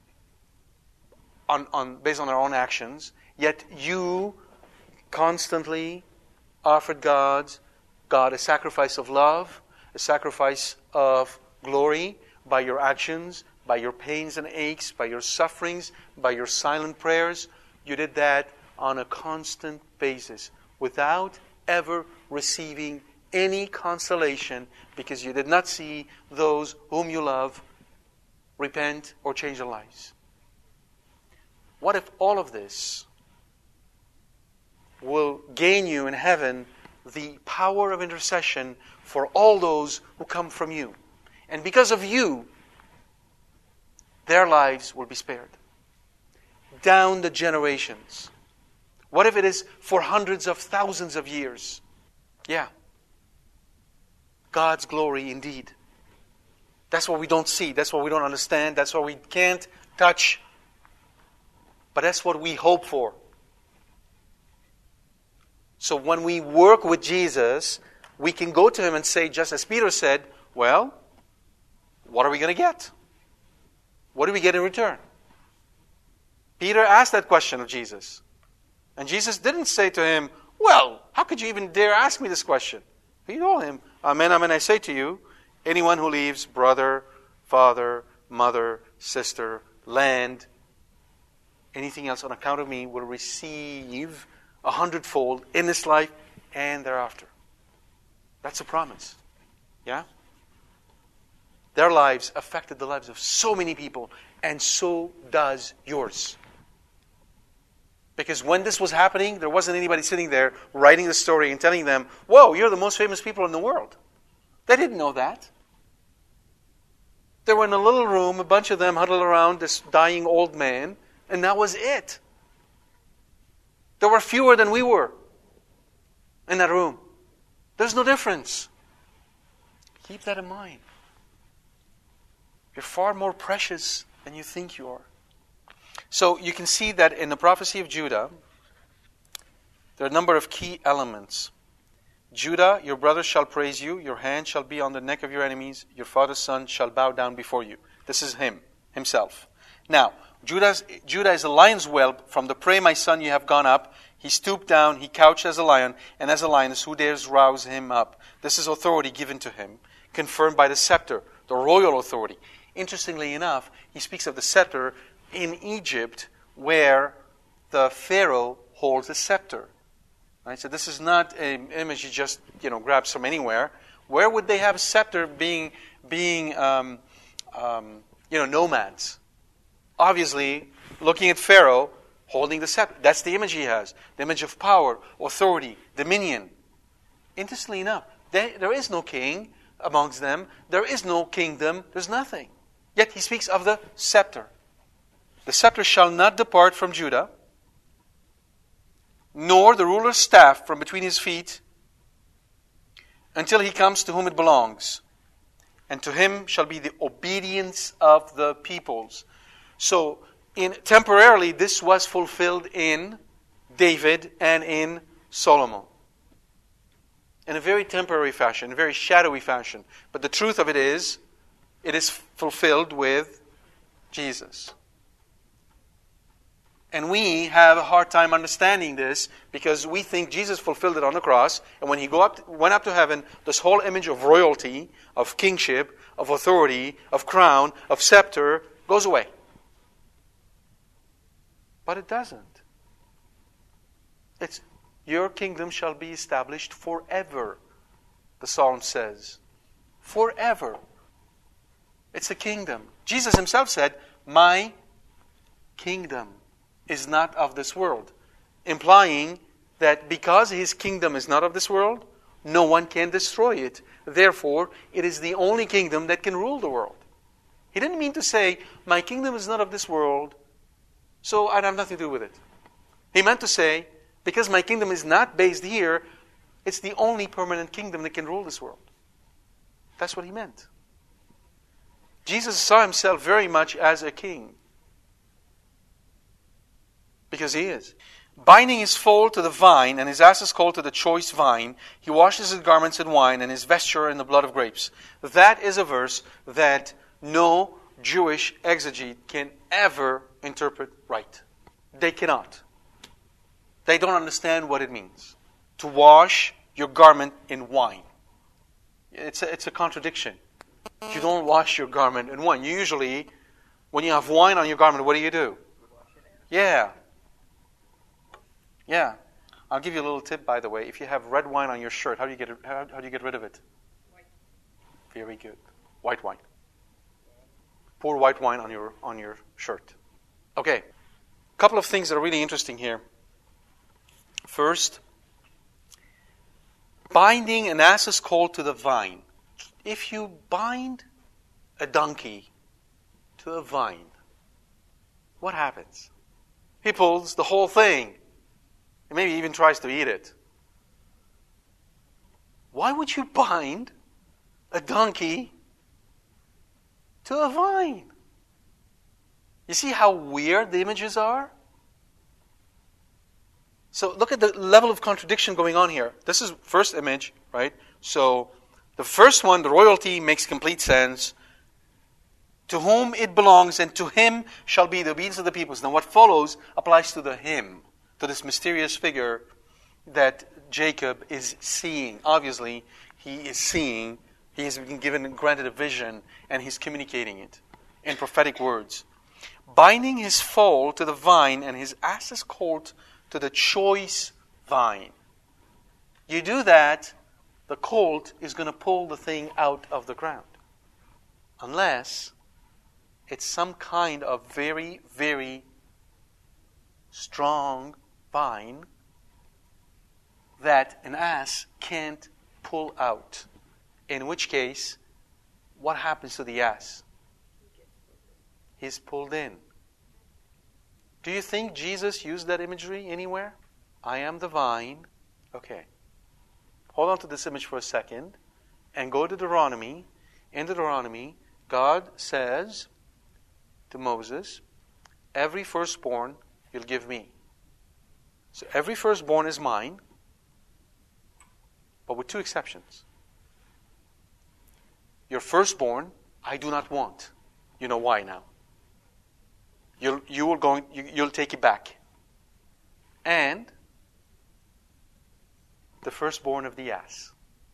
based on their own actions, yet you constantly offered God a sacrifice of love, a sacrifice of glory by your actions, by your pains and aches, by your sufferings, by your silent prayers. You did that on a constant basis without ever receiving any consolation, because you did not see those whom you love repent or change their lives. What if all of this will gain you in heaven the power of intercession for all those who come from you? And because of you, their lives will be spared down the generations. What if it is for hundreds of thousands of years? Yeah. God's glory indeed. That's what we don't see. That's what we don't understand. That's what we can't touch. But that's what we hope for. So when we work with Jesus, we can go to Him and say, just as Peter said, well, what are we going to get? What do we get in return? Peter asked that question of Jesus. And Jesus didn't say to him, well, how could you even dare ask me this question? He told him, amen, amen, I say to you, anyone who leaves brother, father, mother, sister, land, anything else on account of me will receive 100-fold in this life and thereafter. That's a promise. Yeah? Their lives affected the lives of so many people, and so does yours. Because when this was happening, there wasn't anybody sitting there writing the story and telling them, whoa, you're the most famous people in the world. They didn't know that. They were in a little room, a bunch of them huddled around this dying old man, and that was it. There were fewer than we were in that room. There's no difference. Keep that in mind. You're far more precious than you think you are. So you can see that in the prophecy of Judah, there are a number of key elements. Judah, your brother shall praise you, your hand shall be on the neck of your enemies, your father's son shall bow down before you. This is himself. Now, Judah is a lion's whelp. From the prey, my son, you have gone up. He stooped down, he couched as a lion, and as a lioness, who dares rouse him up? This is authority given to him, confirmed by the scepter, the royal authority. Interestingly enough, he speaks of the scepter in Egypt, where the Pharaoh holds the scepter. Right? So this is not an image you just grab from anywhere. Where would they have a scepter being nomads? Obviously, looking at Pharaoh holding the scepter. That's the image he has. The image of power, authority, dominion. Interestingly enough, there is no king amongst them. There is no kingdom. There's nothing. Yet he speaks of the scepter. The scepter shall not depart from Judah, nor the ruler's staff from between his feet, until he comes to whom it belongs. And to him shall be the obedience of the peoples. So, temporarily, this was fulfilled in David and in Solomon. In a very temporary fashion, a very shadowy fashion. But the truth of it is fulfilled with Jesus. And we have a hard time understanding this because we think Jesus fulfilled it on the cross. And when He went up to heaven, this whole image of royalty, of kingship, of authority, of crown, of scepter goes away. But it doesn't. It's, your kingdom shall be established forever, the Psalm says. Forever. It's a kingdom. Jesus Himself said, my kingdom is not of this world. Implying that because His kingdom is not of this world, no one can destroy it. Therefore, it is the only kingdom that can rule the world. He didn't mean to say, my kingdom is not of this world, so I have nothing to do with it. He meant to say, because my kingdom is not based here, it's the only permanent kingdom that can rule this world. That's what he meant. Jesus saw himself very much as a king. Because he is. Binding his foal to the vine, and his ass's colt to the choice vine, he washes his garments in wine, and his vesture in the blood of grapes. That is a verse that no Jewish exegete can ever interpret right. They cannot. They don't understand what it means. To wash your garment in wine. It's a contradiction. You don't wash your garment in wine. You usually, when you have wine on your garment, what do? Yeah. I'll give you a little tip, by the way. If you have red wine on your shirt, how do you get rid of it? White. Very good. White wine. Pour white wine on your shirt. Okay. A couple of things that are really interesting here. First, binding an ass's colt to the vine. If you bind a donkey to a vine, what happens? He pulls the whole thing. And maybe even tries to eat it. Why would you bind a donkey to a vine? You see how weird the images are? So look at the level of contradiction going on here. This is first image, right? So the first one, the royalty, makes complete sense. To whom it belongs, and to him shall be the obedience of the peoples. Now what follows applies to the him, to this mysterious figure that Jacob is seeing. Obviously, he is seeing. He has been granted a vision, and he's communicating it in prophetic words. Binding his foal to the vine, and his ass's colt to the choice vine. You do that, the colt is going to pull the thing out of the ground. Unless it's some kind of very, very strong vine that an ass can't pull out. In which case, what happens to the ass? He's pulled in. Do you think Jesus used that imagery anywhere? I am the vine. Okay. Hold on to this image for a second and go to Deuteronomy. In Deuteronomy, God says to Moses, every firstborn you'll give me. So every firstborn is mine, but with two exceptions. Your firstborn, I do not want. You know why now? You'll take it back. And the firstborn of the ass.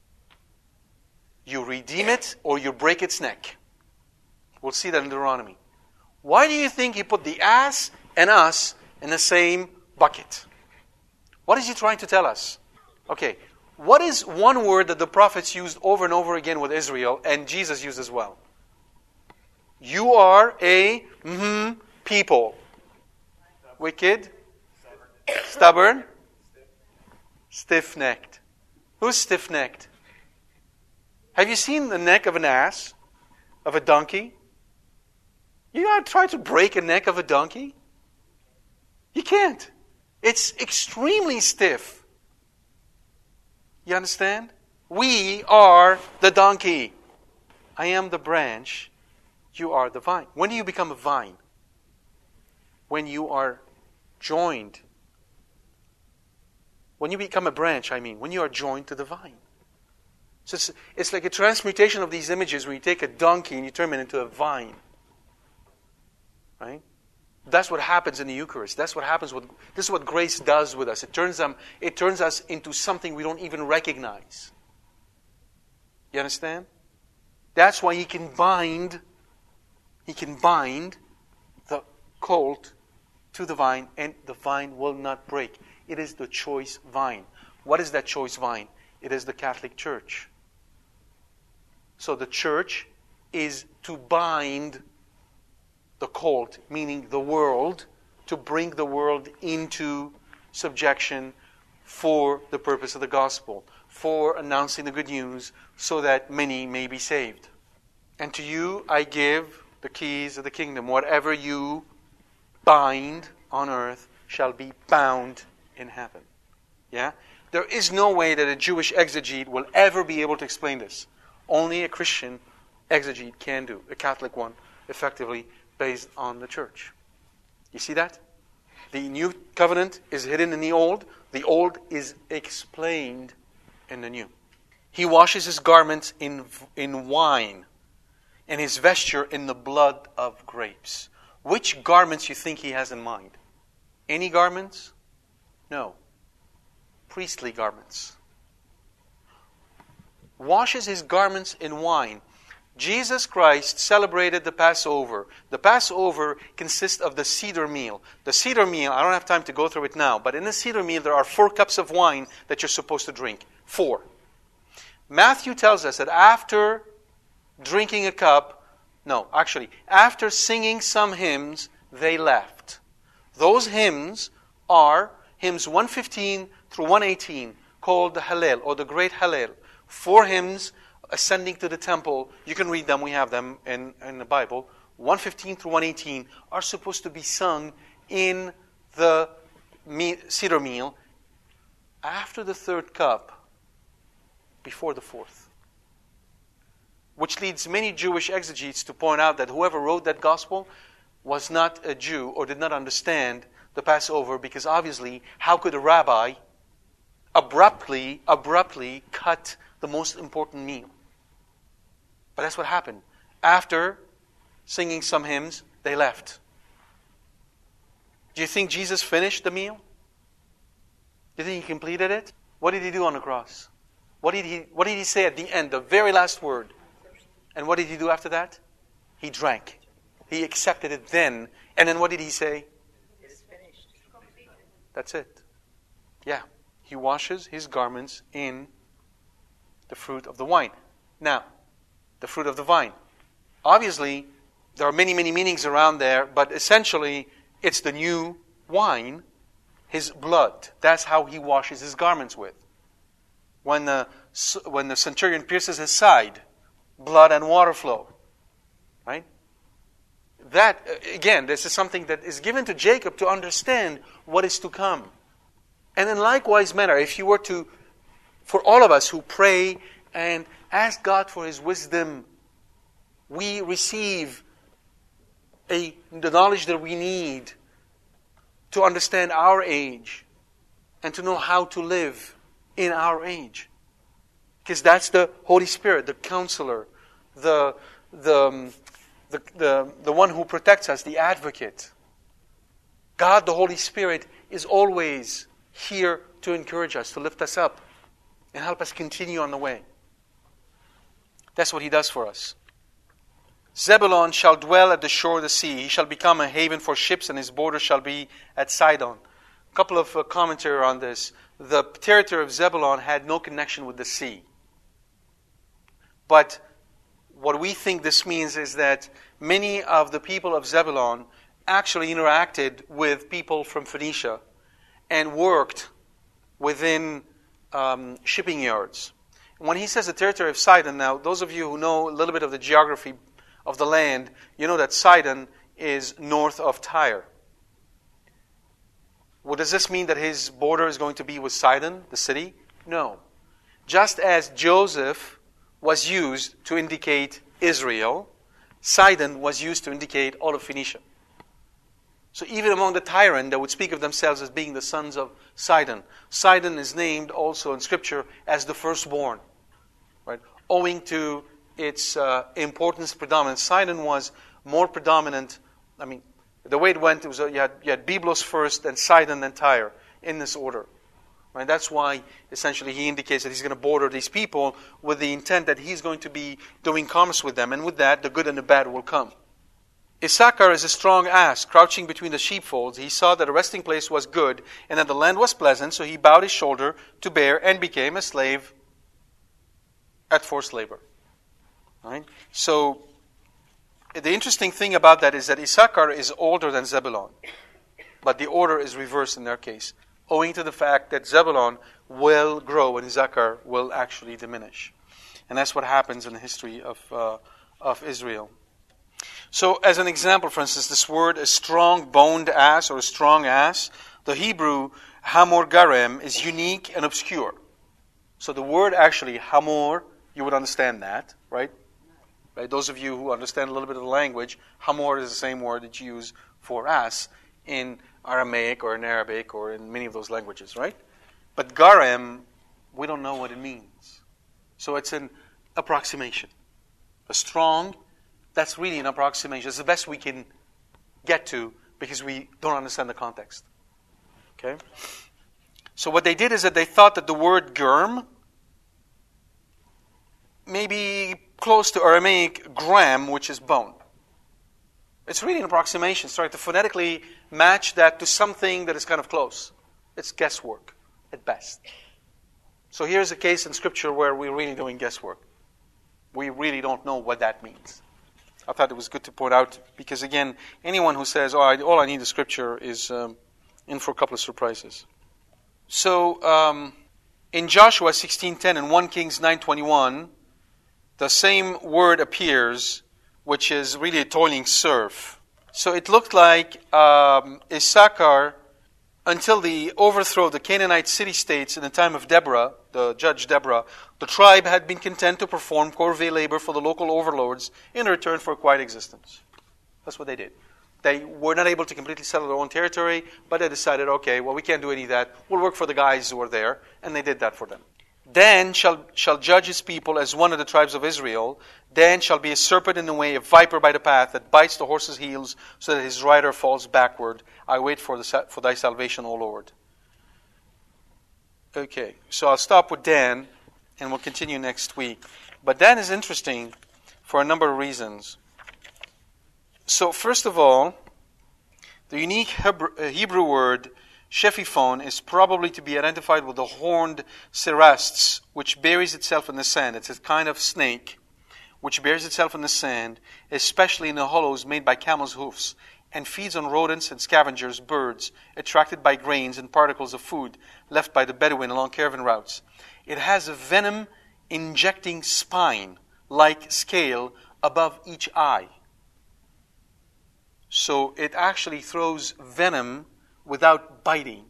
You redeem it or you break its neck. We'll see that in Deuteronomy. Why do you think he put the ass and us in the same bucket? What is he trying to tell us? Okay, what is one word that the prophets used over and over again with Israel and Jesus used as well? You are a people. Wicked, stubborn, stiff-necked. Who's stiff-necked? Have you seen the neck of an ass, of a donkey? You ever try to break a neck of a donkey? You can't. It's extremely stiff. You understand? We are the donkey. I am the branch. You are the vine. When do you become a vine? When you are joined. When you become a branch, when you are joined to the vine. So it's like a transmutation of these images where you take a donkey and you turn it into a vine. Right? That's what happens in the Eucharist. This is what grace does with us. It turns us into something we don't even recognize. You understand? That's why he can bind the colt to the vine, and the vine will not break. It is the choice vine. What is that choice vine? It is the Catholic Church. So the church is to bind the colt, meaning the world, to bring the world into subjection for the purpose of the gospel, for announcing the good news so that many may be saved. And to you I give the keys of the kingdom. Whatever you bind on earth shall be bound in heaven. Yeah? There is no way that a Jewish exegete will ever be able to explain this. Only a Christian exegete can do, a Catholic one, effectively based on the church. You see that? The new covenant is hidden in the old is explained in the new. He washes his garments in wine, and his vesture in the blood of grapes. Which garments you think he has in mind? Any garments? No. Priestly garments. Washes his garments in wine. Jesus Christ celebrated the Passover. The Passover consists of the Seder meal. The Seder meal, I don't have time to go through it now, but in the Seder meal there are 4 cups of wine that you're supposed to drink. 4. Matthew tells us that after drinking a cup, after singing some hymns, they left. Those hymns are hymns 115 through 118, called the Hallel, or the Great Hallel. 4 hymns ascending to the temple. You can read them, we have them in the Bible. 115 through 118 are supposed to be sung in the Seder meal after the 3rd cup, before the 4th. Which leads many Jewish exegetes to point out that whoever wrote that gospel was not a Jew or did not understand the Passover, because obviously, how could a rabbi abruptly cut the most important meal? But that's what happened. After singing some hymns, they left. Do you think Jesus finished the meal? Do you think he completed it? What did he do on the cross? What did he say at the end, the very last word? And what did he do after that? He drank. He accepted it then. And then what did he say? It's finished. That's it. Yeah. He washes his garments in the fruit of the wine. Now, the fruit of the vine. Obviously, there are many, many meanings around there, but essentially, it's the new wine, his blood. That's how he washes his garments with. When the centurion pierces his side, blood and water flow. Right? That, again, this is something that is given to Jacob to understand what is to come. And in likewise manner, if you were to, for all of us who pray and ask God for His wisdom, we receive the knowledge that we need to understand our age and to know how to live in our age. Because that's the Holy Spirit, the counselor, the one who protects us, the advocate. God, the Holy Spirit, is always here to encourage us, to lift us up, and help us continue on the way. That's what He does for us. Zebulun shall dwell at the shore of the sea. He shall become a haven for ships, and his border shall be at Sidon. A couple of commentary on this. The territory of Zebulun had no connection with the sea. But what we think this means is that many of the people of Zebulun actually interacted with people from Phoenicia and worked within shipping yards. When he says the territory of Sidon, now those of you who know a little bit of the geography of the land, you know that Sidon is north of Tyre. Well, does this mean that his border is going to be with Sidon, the city? No. Just as Joseph was used to indicate Israel, Sidon was used to indicate all of Phoenicia. So even among the Tyrian, they would speak of themselves as being the sons of Sidon. Sidon is named also in Scripture as the firstborn, right? Owing to its importance, predominance. Sidon was more predominant. I mean, the way it went, it was you had Byblos first, then Sidon, then Tyre, in this order. Right? That's why, essentially, he indicates that he's going to border these people with the intent that he's going to be doing commerce with them. And with that, the good and the bad will come. Issachar is a strong ass, crouching between the sheepfolds. He saw that a resting place was good, and that the land was pleasant, so he bowed his shoulder to bear and became a slave at forced labor. Right? So, the interesting thing about that is that Issachar is older than Zebulun. But the order is reversed in their case, owing to the fact that Zebulun will grow and Issachar will actually diminish. And that's what happens in the history of Israel. So, as an example, for instance, this word, a strong boned ass or a strong ass, The Hebrew Hamor Garem is unique and obscure. So the word actually, Hamor, you would understand that, right? Right? Those of you who understand a little bit of the language, Hamor is the same word that you use for ass in Aramaic or in Arabic or in many of those languages, right? But Garem, we don't know what it means. So it's an approximation. A strong, that's really an approximation. It's the best we can get to because we don't understand the context. Okay? So what they did is that they thought that the word germ may be close to Aramaic gram, which is bone. It's really an approximation. It's trying to phonetically match that to something that is kind of close. It's guesswork at best. So here's a case in Scripture where we're really doing guesswork. We really don't know what that means. I thought it was good to point out because, again, anyone who says, all I need is Scripture is in for a couple of surprises. So in Joshua 16:10 and 1 Kings 9:21, the same word appears, which is really a toiling serf. So it looked like Issachar, until the overthrow of the Canaanite city-states in the time of Deborah, the judge Deborah, the tribe had been content to perform corvée labor for the local overlords in return for a quiet existence. That's what they did. They were not able to completely settle their own territory, but they decided, okay, well, we can't do any of that. We'll work for the guys who are there, and they did that for them. Dan shall judge his people as one of the tribes of Israel. Dan shall be a serpent in the way, a viper by the path that bites the horse's heels so that his rider falls backward. I wait for thy salvation, O Lord. Okay, so I'll stop with Dan and we'll continue next week. But Dan is interesting for a number of reasons. So first of all, the unique Hebrew word Shephiphon is probably to be identified with the horned cerastes, which buries itself in the sand. It's a kind of snake which buries itself in the sand, especially in the hollows made by camels' hoofs, and feeds on rodents and scavengers, birds, attracted by grains and particles of food left by the Bedouin along caravan routes. It has a venom-injecting spine-like scale above each eye. So it actually throws venom without biting.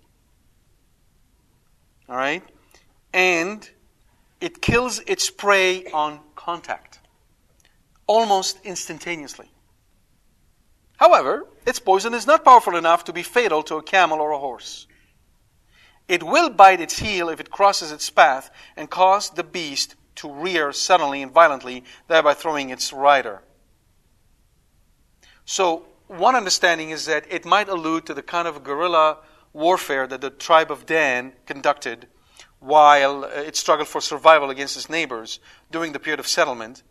All right? And it kills its prey on contact, almost instantaneously. However, its poison is not powerful enough to be fatal to a camel or a horse. It will bite its heel if it crosses its path and cause the beast to rear suddenly and violently, thereby throwing its rider. So, one understanding is that it might allude to the kind of guerrilla warfare that the tribe of Dan conducted while it struggled for survival against its neighbors during the period of settlement.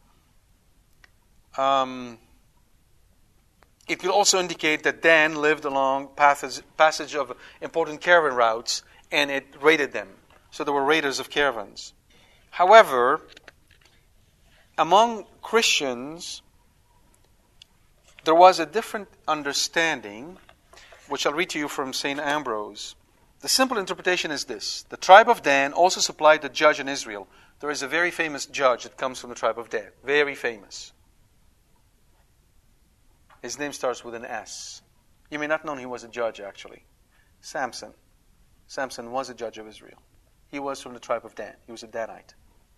It could also indicate that Dan lived along passage of important caravan routes and it raided them. So there were raiders of caravans. However, among Christians, there was a different understanding, which I'll read to you from St. Ambrose. The simple interpretation is this. The tribe of Dan also supplied the judge in Israel. There is a very famous judge that comes from the tribe of Dan. Very famous. His name starts with an S. You may not know he was a judge, actually. Samson. Samson was a judge of Israel. He was from the tribe of Dan. He was a Danite.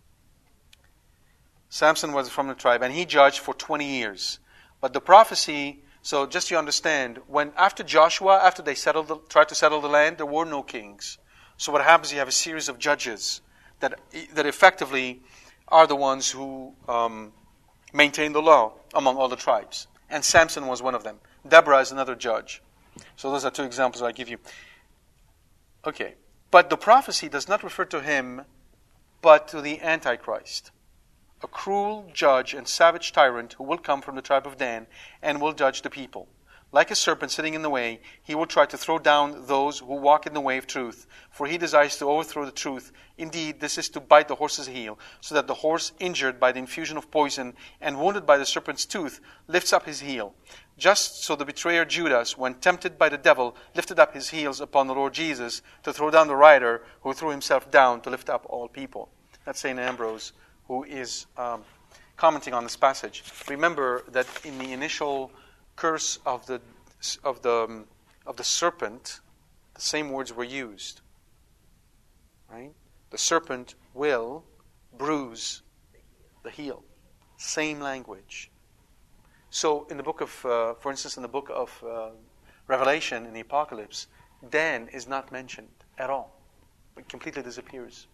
Samson was from the tribe, and he judged for 20 years. But the prophecy, so just so you understand, after Joshua, after they tried to settle the land, there were no kings. So what happens, you have a series of judges that effectively are the ones who maintain the law among all the tribes. And Samson was one of them. Deborah is another judge. So those are two examples I give you. Okay. But the prophecy does not refer to him, but to the Antichrist. A cruel judge and savage tyrant who will come from the tribe of Dan and will judge the people. Like a serpent sitting in the way, he will try to throw down those who walk in the way of truth, for he desires to overthrow the truth. Indeed, this is to bite the horse's heel, so that the horse, injured by the infusion of poison and wounded by the serpent's tooth, lifts up his heel. Just so the betrayer Judas, when tempted by the devil, lifted up his heels upon the Lord Jesus to throw down the rider who threw himself down to lift up all people. That's St. Ambrose, who is commenting on this passage. Remember that in the initial curse of the serpent, The same words were used. Right? The serpent will bruise the heel. Same language. So in the book of, for instance, in the book of Revelation, in the Apocalypse, Dan is not mentioned at all. It completely disappears.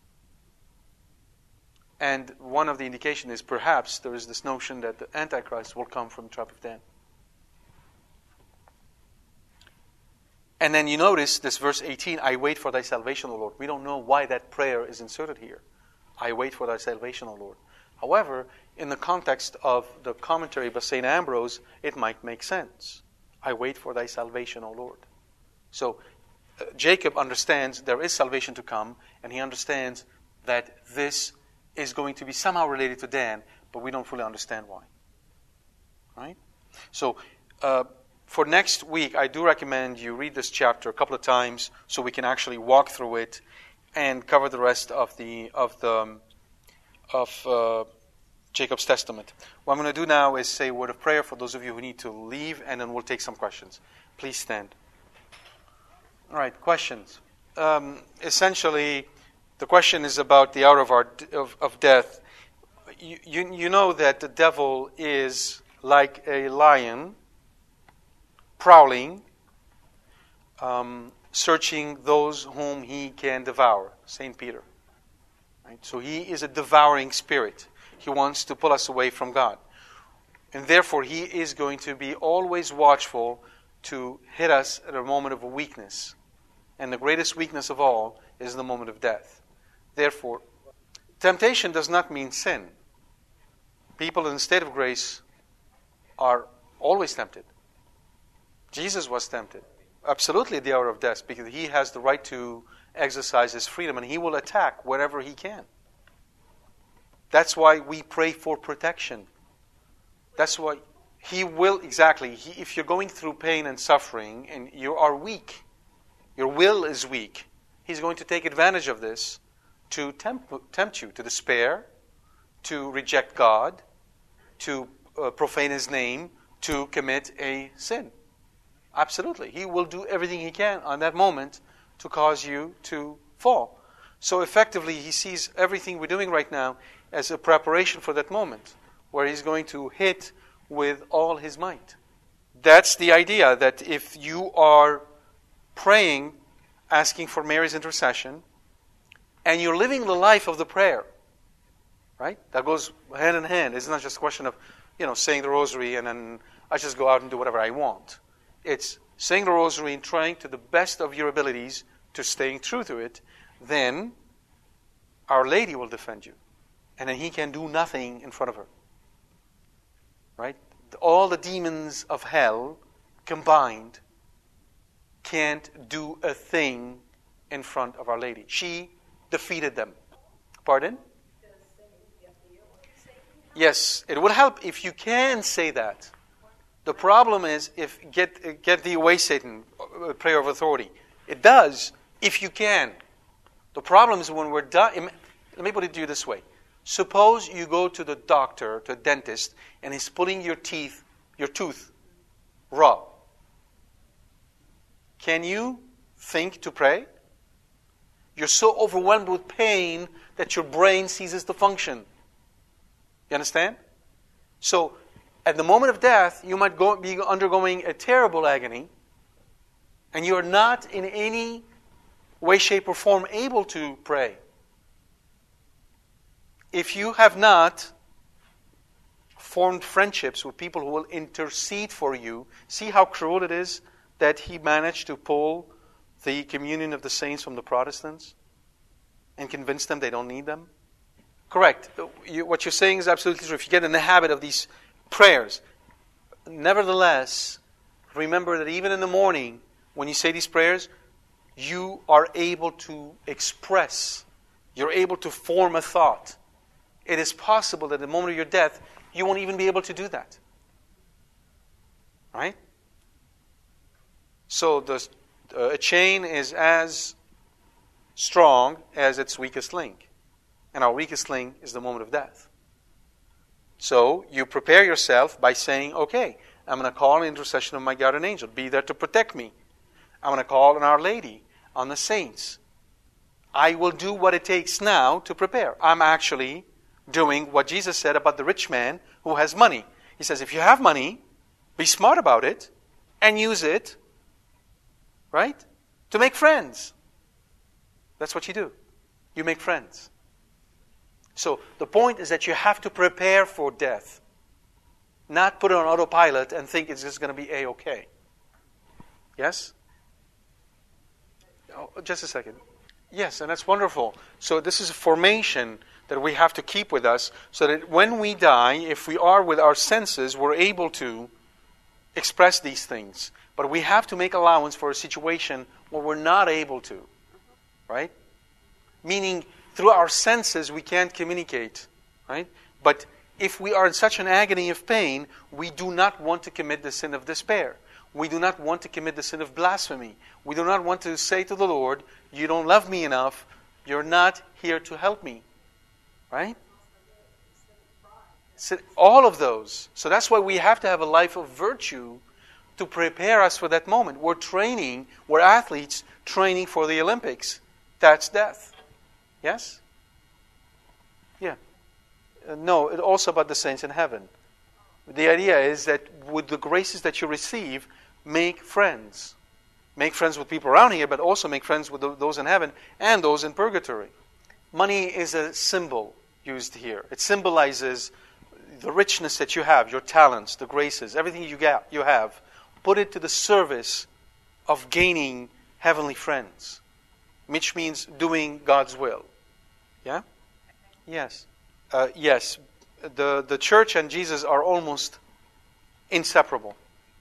And one of the indications is perhaps there is this notion that the Antichrist will come from the tribe of Dan. And then you notice this verse 18, I wait for thy salvation, O Lord. We don't know why that prayer is inserted here. I wait for thy salvation, O Lord. However, in the context of the commentary by St. Ambrose, it might make sense. I wait for thy salvation, O Lord. So Jacob understands there is salvation to come, and he understands that this is going to be somehow related to Dan, but we don't fully understand why. Right? So, for next week, I do recommend you read this chapter a couple of times so we can actually walk through it and cover the rest of Jacob's Testament. What I'm going to do now is say a word of prayer for those of you who need to leave, and then we'll take some questions. Please stand. All right, questions. Essentially, the question is about the hour of death. You know that the devil is like a lion, prowling, searching those whom he can devour. St. Peter. Right? So he is a devouring spirit. He wants to pull us away from God. And therefore he is going to be always watchful to hit us at a moment of weakness. And the greatest weakness of all is the moment of death. Therefore, temptation does not mean sin. People in the state of grace are always tempted. Jesus was tempted. Absolutely at the hour of death, because he has the right to exercise his freedom, and he will attack wherever he can. That's why we pray for protection. That's why he will, exactly, if you're going through pain and suffering and you are weak, your will is weak, he's going to take advantage of this to tempt you to despair, to reject God, to profane his name, to commit a sin. Absolutely. He will do everything he can on that moment to cause you to fall. So effectively, he sees everything we're doing right now as a preparation for that moment, where he's going to hit with all his might. That's the idea, that if you are praying, asking for Mary's intercession, and you're living the life of the prayer, right? That goes hand in hand. It's not just a question of, saying the rosary and then I just go out and do whatever I want. It's saying the rosary and trying to the best of your abilities to staying true to it. Then Our Lady will defend you. And then he can do nothing in front of her. Right? All the demons of hell combined can't do a thing in front of Our Lady. She defeated them. Pardon? Yes, it would help if you can say that. The problem is if get thee away, Satan, prayer of authority. It does if you can. The problem is when we're done. Let me put it to you this way. Suppose you go to the doctor, to a dentist, and he's pulling your tooth raw. Can you think to pray? You're so overwhelmed with pain that your brain ceases to function. You understand? So, at the moment of death, you might be undergoing a terrible agony, and you're not in any way, shape, or form able to pray. If you have not formed friendships with people who will intercede for you, see how cruel it is that he managed to pull the communion of the saints from the Protestants and convince them they don't need them? Correct. What you're saying is absolutely true. If you get in the habit of these prayers, nevertheless, remember that even in the morning, when you say these prayers, you are able to express, you're able to form a thought. It is possible that at the moment of your death, you won't even be able to do that. Right? So a chain is as strong as its weakest link. And our weakest link is the moment of death. So you prepare yourself by saying, okay, I'm going to call an intercession of my guardian angel. Be there to protect me. I'm going to call on Our Lady, on the saints. I will do what it takes now to prepare. I'm actually doing what Jesus said about the rich man who has money. He says, if you have money, be smart about it and use it, right, to make friends. That's what you do. You make friends. So the point is that you have to prepare for death. Not put it on autopilot and think it's just going to be A-okay. Yes? Oh, just a second. Yes, and that's wonderful. So this is a formation that we have to keep with us so that when we die, if we are with our senses, we're able to express these things. But we have to make allowance for a situation where we're not able to. Right? Meaning, through our senses, we can't communicate. Right? But if we are in such an agony of pain, we do not want to commit the sin of despair. We do not want to commit the sin of blasphemy. We do not want to say to the Lord, you don't love me enough. You're not here to help me. Right? So all of those. So that's why we have to have a life of virtue to prepare us for that moment. We're athletes training for the Olympics. That's death. Yes? Yeah. No, it's also about the saints in heaven. The idea is that with the graces that you receive, make friends. Make friends with people around here, but also make friends with those in heaven and those in purgatory. Money is a symbol used here. It symbolizes the richness that you have, your talents, the graces, everything you have. Put it to the service of gaining heavenly friends, which means doing God's will. Yeah? Yes. Yes. The church and Jesus are almost inseparable.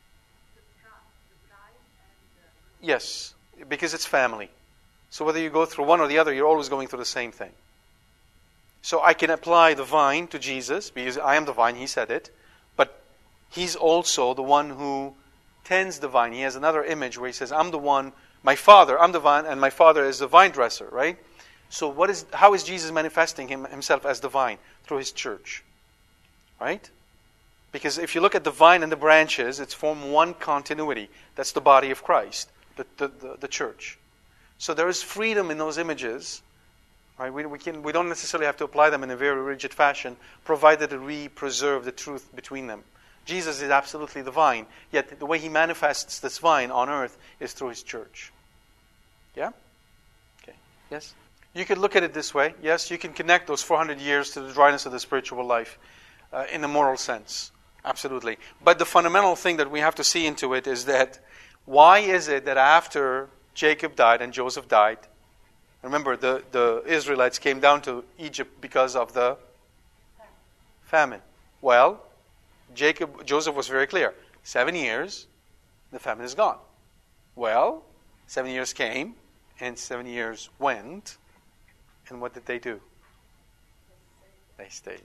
Yes, because it's family. So whether you go through one or the other, you're always going through the same thing. So I can apply the vine to Jesus, because I am the vine, He said it, but He's also the one who tends the vine. He has another image where He says, I'm the one, I'm the vine, and my Father is the vine dresser, right? So how is Jesus manifesting Himself as the vine? Through His church. Right? Because if you look at the vine and the branches, it's form one continuity. That's the body of Christ, the church. So there is freedom in those images. Right? We don't necessarily have to apply them in a very rigid fashion, provided that we preserve the truth between them. Jesus is absolutely the vine, yet the way He manifests this vine on earth is through His church. Yeah? Okay. Yes? You could look at it this way. Yes, you can connect those 400 years to the dryness of the spiritual life in a moral sense. Absolutely. But the fundamental thing that we have to see into it is that why is it that after Jacob died and Joseph died, remember the Israelites came down to Egypt because of the famine. Well, Joseph was very clear. 7 years, the famine is gone. Well, 7 years came and 7 years went. And what did they do? They stayed.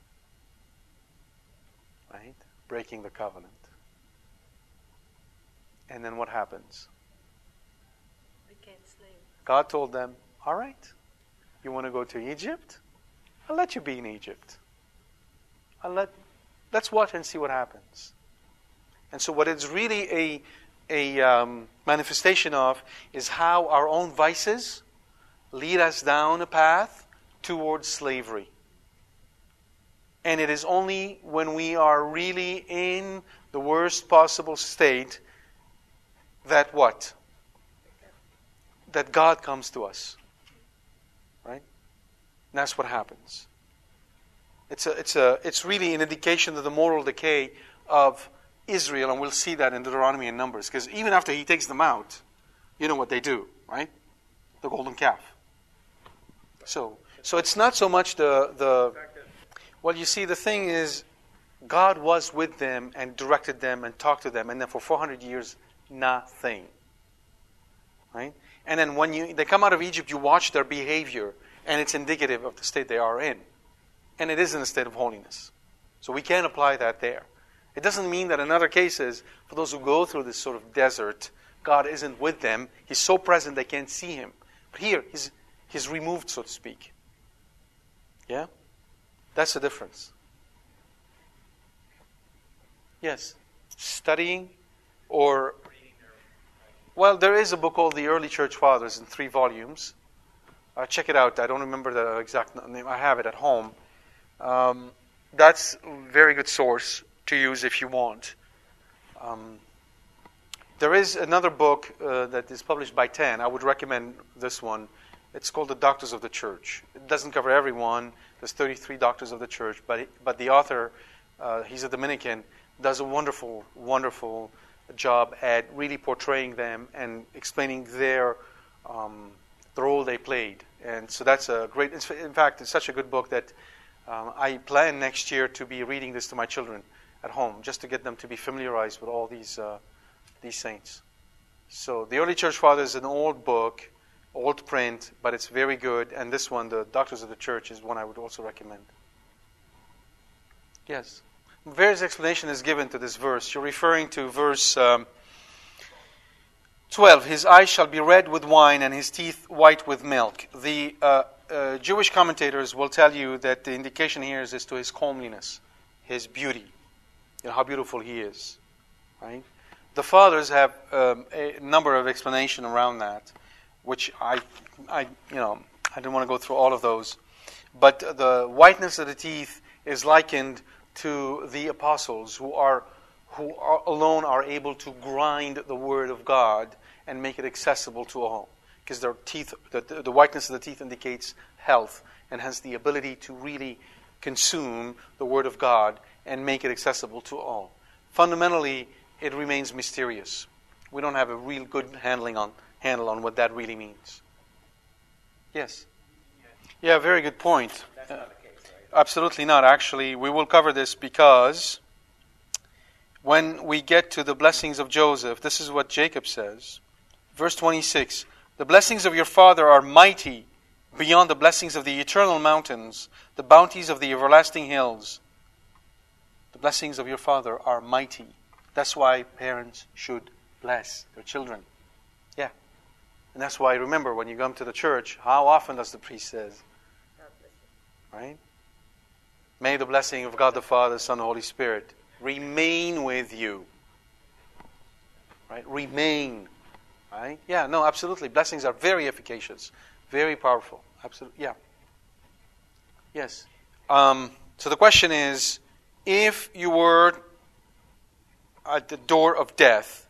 Right? Breaking the covenant. And then what happens? Became slaves. God told them, all right, you want to go to Egypt? I'll let you be in Egypt. Let's watch and see what happens. And so what it's really a manifestation of is how our own vices lead us down a path towards slavery. And it is only when we are really in the worst possible state that what? That God comes to us. Right? And that's what happens. It's really an indication of the moral decay of Israel, and we'll see that in Deuteronomy and Numbers. Because even after He takes them out, you know what they do, right? The golden calf. So it's not so much well, you see, the thing is, God was with them and directed them and talked to them, and then for 400 years, nothing. Right? And then when they come out of Egypt, you watch their behavior, and it's indicative of the state they are in. And it is in a state of holiness. So we can apply that there. It doesn't mean that in other cases, for those who go through this sort of desert, God isn't with them. He's so present they can't see Him. But here, He's removed, so to speak. Yeah? That's the difference. Yes. Studying or Well, there is a book called The Early Church Fathers in 3 volumes. Check it out. I don't remember the exact name. I have it at home. That's a very good source to use if you want. There is another book that is published by TAN. I would recommend this one. It's called The Doctors of the Church. It doesn't cover everyone. There's 33 Doctors of the Church. But the author, he's a Dominican, does a wonderful, wonderful job at really portraying them and explaining the role they played. And so that's a great... In fact, it's such a good book that I plan next year to be reading this to my children at home, just to get them to be familiarized with all these saints. So the Early Church Fathers is an old book, old print, but it's very good. And this one, The Doctors of the Church, is one I would also recommend. Yes. Various explanation is given to this verse. You're referring to verse 12. His eyes shall be red with wine and his teeth white with milk. The Jewish commentators will tell you that the indication here is to his comeliness, his beauty, how beautiful he is. Right? The fathers have a number of explanations around that, which I didn't want to go through all of those. But the whiteness of the teeth is likened to the apostles who alone are able to grind the word of God and make it accessible to all. Because their teeth, the whiteness of the teeth indicates health, and hence the ability to really consume the word of God and make it accessible to all. Fundamentally, it remains mysterious. We don't have a real good handle on what that really means. Yes? Yeah, very good point. That's not the case, right? Absolutely not. Actually, we will cover this because when we get to the blessings of Joseph, this is what Jacob says. Verse 26, the blessings of your father are mighty beyond the blessings of the eternal mountains, the bounties of the everlasting hills. The blessings of your father are mighty. That's why parents should bless their children. Yeah. And that's why, remember, when you come to the church, how often does the priest says? Right? May the blessing of God the Father, Son, and Holy Spirit remain with you. Right? Remain. Right? Yeah, no, absolutely. Blessings are very efficacious. Very powerful. Absolutely. Yeah. Yes. So the question is, if you were at the door of death,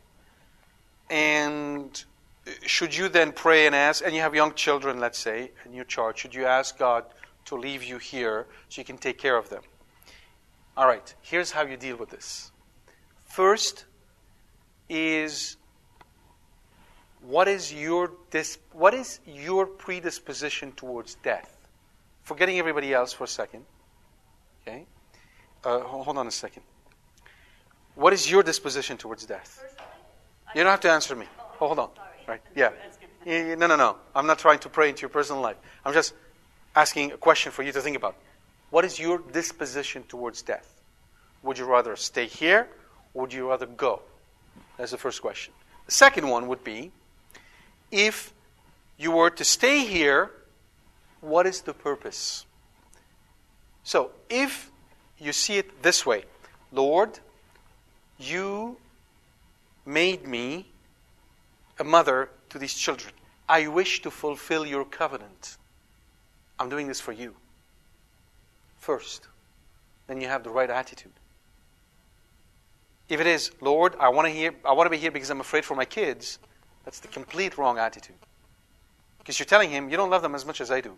and should you then pray and ask, and you have young children, let's say, in your charge, should you ask God to leave you here so you can take care of them? All right, here's how you deal with this. First is, what is your predisposition towards death? Forgetting everybody else for a second. Okay? Hold on a second. What is your disposition towards death? You don't have to answer me. Oh, hold on. Right? Yeah. No. I'm not trying to pray into your personal life. I'm just asking a question for you to think about. What is your disposition towards death? Would you rather stay here, or would you rather go? That's the first question. The second one would be, if you were to stay here, what is the purpose? So, if you see it this way, Lord, you made me a mother to these children. I wish to fulfill your covenant. I'm doing this for you. First. Then you have the right attitude. If it is, Lord, I want to be here because I'm afraid for my kids, that's the complete wrong attitude. Because you're telling him you don't love them as much as I do.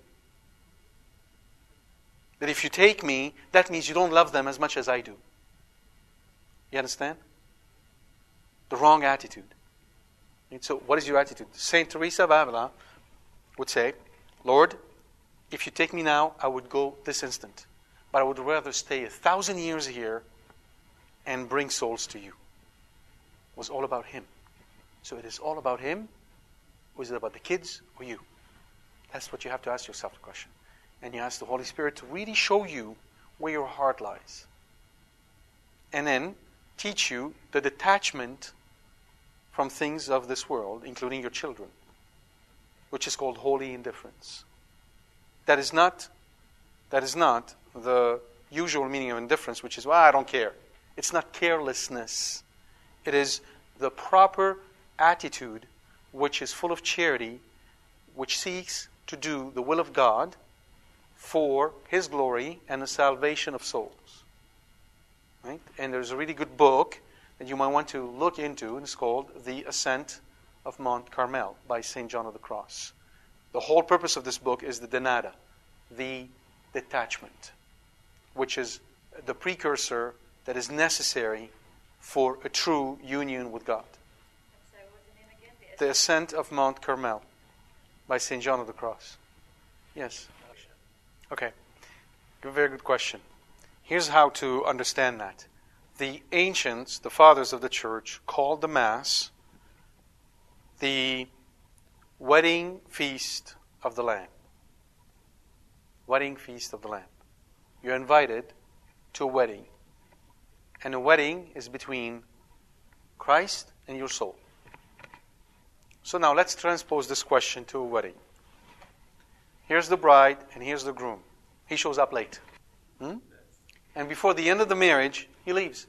That if you take me, that means you don't love them as much as I do. You understand? The wrong attitude. And so what is your attitude? Saint Teresa of Avila would say, Lord, if you take me now, I would go this instant. But I would rather stay 1,000 years here and bring souls to you. It was all about him. So it is all about him, or is it about the kids or you? That's what you have to ask yourself the question. And you ask the Holy Spirit to really show you where your heart lies. And then teach you the detachment from things of this world, including your children, which is called holy indifference. That is not the usual meaning of indifference, which is, well, I don't care. It's not carelessness. It is the proper attitude which is full of charity, which seeks to do the will of God for His glory and the salvation of souls. Right? And there's a really good book that you might want to look into, and it's called The Ascent of Mount Carmel by St. John of the Cross. The whole purpose of this book is the denada, the detachment, which is the precursor that is necessary for a true union with God. Sorry, what was the name again? The Ascent of Mount Carmel by St. John of the Cross. Yes? Okay. Very good question. Here's how to understand that. The ancients, the fathers of the church, called the Mass the wedding feast of the Lamb. Wedding feast of the Lamb. You're invited to a wedding. And a wedding is between Christ and your soul. So now let's transpose this question to a wedding. Here's the bride and here's the groom. He shows up late. And before the end of the marriage, he leaves.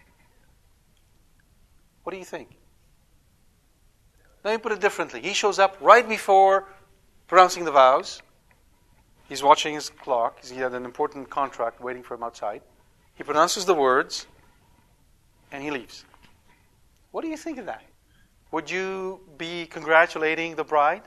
What do you think? Let me put it differently. He shows up right before pronouncing the vows. He's watching his clock. He had an important contract waiting for him outside. He pronounces the words, and he leaves. What do you think of that? Would you be congratulating the bride?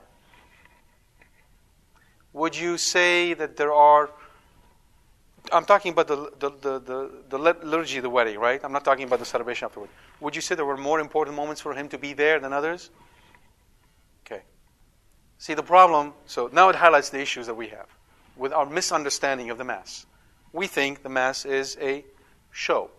Would you say that there are... I'm talking about the liturgy of the wedding, right? I'm not talking about the celebration afterward. Would you say there were more important moments for him to be there than others? Okay. See, the problem... So now it highlights the issues that we have with our misunderstanding of the Mass. We think the Mass is a show.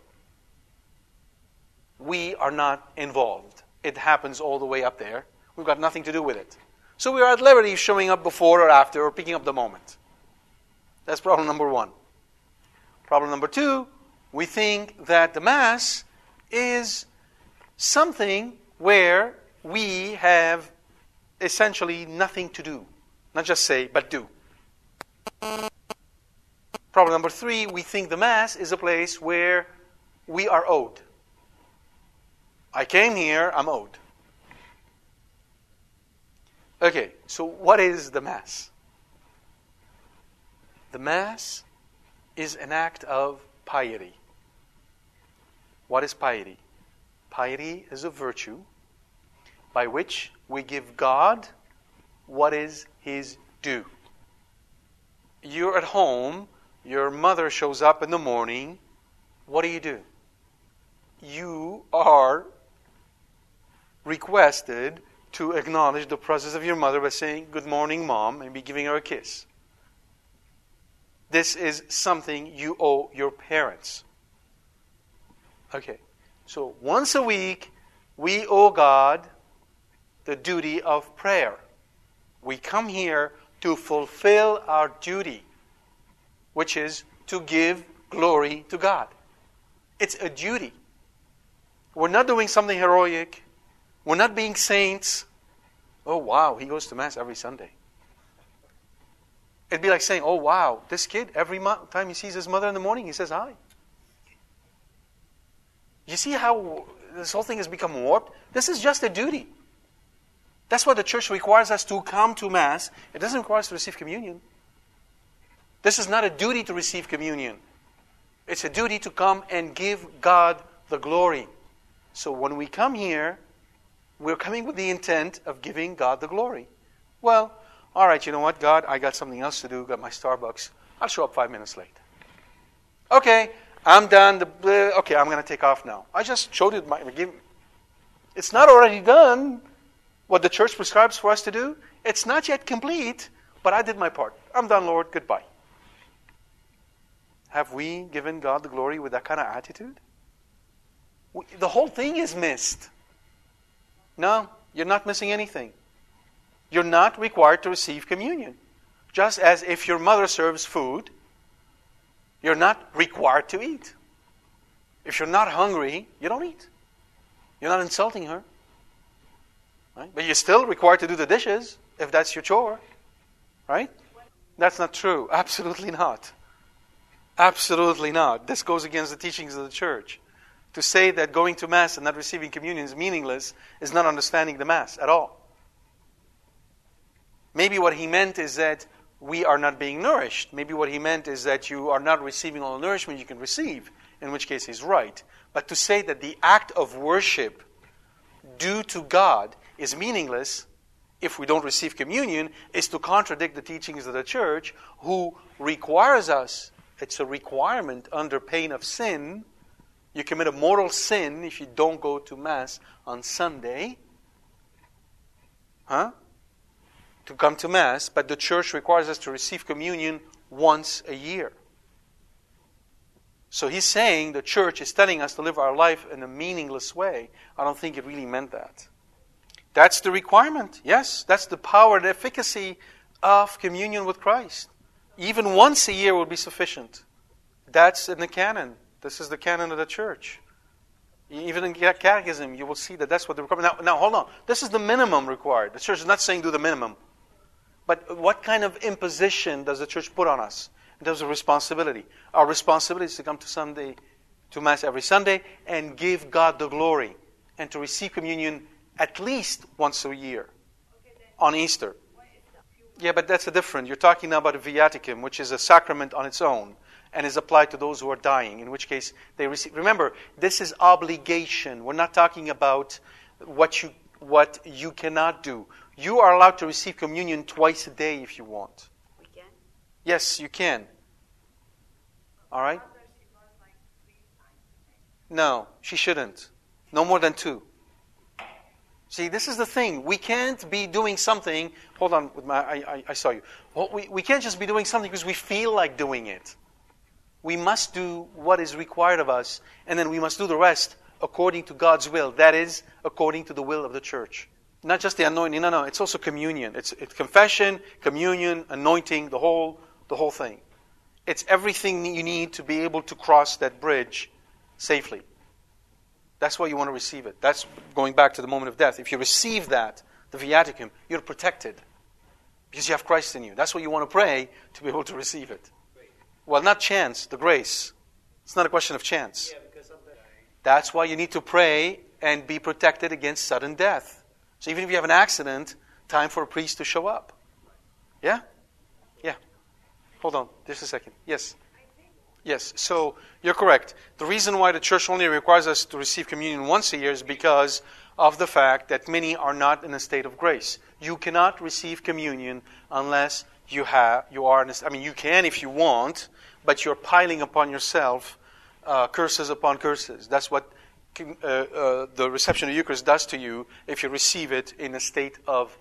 We are not involved. It happens all the way up there. We've got nothing to do with it. So we are at liberty of showing up before or after or picking up the moment. That's problem number one. Problem number two, we think that the Mass is something where we have essentially nothing to do. Not just say, but do. Problem number three, we think the Mass is a place where we are owed. I came here, I'm owed. Okay, so what is the Mass? The Mass is an act of piety. What is piety? Piety is a virtue by which we give God what is His due. You're at home, your mother shows up in the morning, what do? You are requested to acknowledge the presence of your mother by saying, "Good morning, Mom," and be giving her a kiss. This is something you owe your parents. Okay, so once a week, we owe God the duty of prayer. We come here to fulfill our duty, which is to give glory to God. It's a duty. We're not doing something heroic. We're not being saints. Oh, wow, he goes to Mass every Sunday. It'd be like saying, oh, wow, this kid, every time he sees his mother in the morning, he says hi. You see how this whole thing has become warped? This is just a duty. That's why the church requires us to come to Mass. It doesn't require us to receive communion. This is not a duty to receive communion. It's a duty to come and give God the glory. So when we come here, we're coming with the intent of giving God the glory. Well, all right, you know what, God, I got something else to do, got my Starbucks. I'll show up 5 minutes late. Okay, I'm done. Okay, I'm going to take off now. I just showed it. It's not already done, what the church prescribes for us to do. It's not yet complete, but I did my part. I'm done, Lord. Goodbye. Have we given God the glory with that kind of attitude? The whole thing is missed. No, you're not missing anything. You're not required to receive communion. Just as if your mother serves food, you're not required to eat. If you're not hungry, you don't eat. You're not insulting her. Right? But you're still required to do the dishes if that's your chore. Right? That's not true. Absolutely not. Absolutely not. This goes against the teachings of the church. To say that going to Mass and not receiving communion is meaningless is not understanding the Mass at all. Maybe what he meant is that we are not being nourished. Maybe what he meant is that you are not receiving all the nourishment you can receive, in which case he's right. But to say that the act of worship due to God is meaningless if we don't receive communion is to contradict the teachings of the church, who requires us, it's a requirement under pain of sin. You commit a mortal sin if you don't go to Mass on Sunday. To come to Mass, but the church requires us to receive communion once a year. So he's saying the church is telling us to live our life in a meaningless way. I don't think it really meant that. That's the requirement. Yes, that's the power and efficacy of communion with Christ. Even once a year will be sufficient. That's in the canon. This is the canon of the church. Even in catechism, you will see that that's what the requirement. Now, hold on. This is the minimum required. The church is not saying do the minimum. But what kind of imposition does the church put on us in terms of responsibility? Our responsibility is to come to Mass every Sunday and give God the glory, and to receive communion at least once a year on Easter. Yeah, but that's different. You're talking now about a viaticum, which is a sacrament on its own and is applied to those who are dying, in which case they receive. Remember, this is obligation. We're not talking about what you cannot do. You are allowed to receive communion twice a day if you want. We can? Yes, you can. All right? No, she shouldn't. No more than 2. See, this is the thing. We can't be doing something. Hold on, I saw you. We can't just be doing something because we feel like doing it. We must do what is required of us, and then we must do the rest according to God's will. That is, according to the will of the church. Not just the anointing. No. It's also communion. It's confession, communion, anointing, the whole thing. It's everything you need to be able to cross that bridge safely. That's why you want to receive it. That's going back to the moment of death. If you receive that, the viaticum, you're protected because you have Christ in you. That's what you want to pray to be able to receive it. Well, not chance, the grace. It's not a question of chance. That's why you need to pray and be protected against sudden death. So even if you have an accident, time for a priest to show up. Yeah? Yeah. Hold on, just a second. Yes. Yes, so you're correct. The reason why the church only requires us to receive communion once a year is because of the fact that many are not in a state of grace. You cannot receive communion unless you are in a, I mean, you can if you want, but you're piling upon yourself curses upon curses. That's what the reception of the Eucharist does to you if you receive it in a state of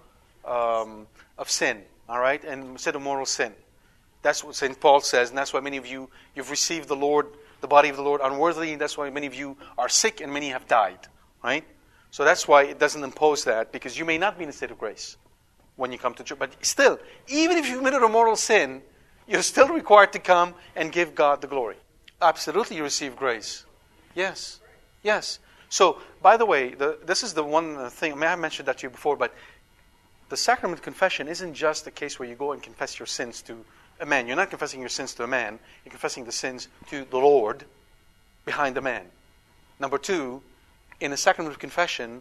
sin, all right, and a state of mortal sin. That's what St. Paul says, and that's why many of you've received the body of the Lord unworthily, and that's why many of you are sick and many have died, right? So that's why it doesn't impose that, because you may not be in a state of grace when you come to church. But still, even if you've committed a mortal sin, you're still required to come and give God the glory. Absolutely, you receive grace. Yes. Yes. So, by the way, this is the one thing, I mean, I mentioned that to you before, but the sacrament of confession isn't just a case where you go and confess your sins to a man. You're not confessing your sins to a man. You're confessing the sins to the Lord behind the man. Number 2, in a sacrament of confession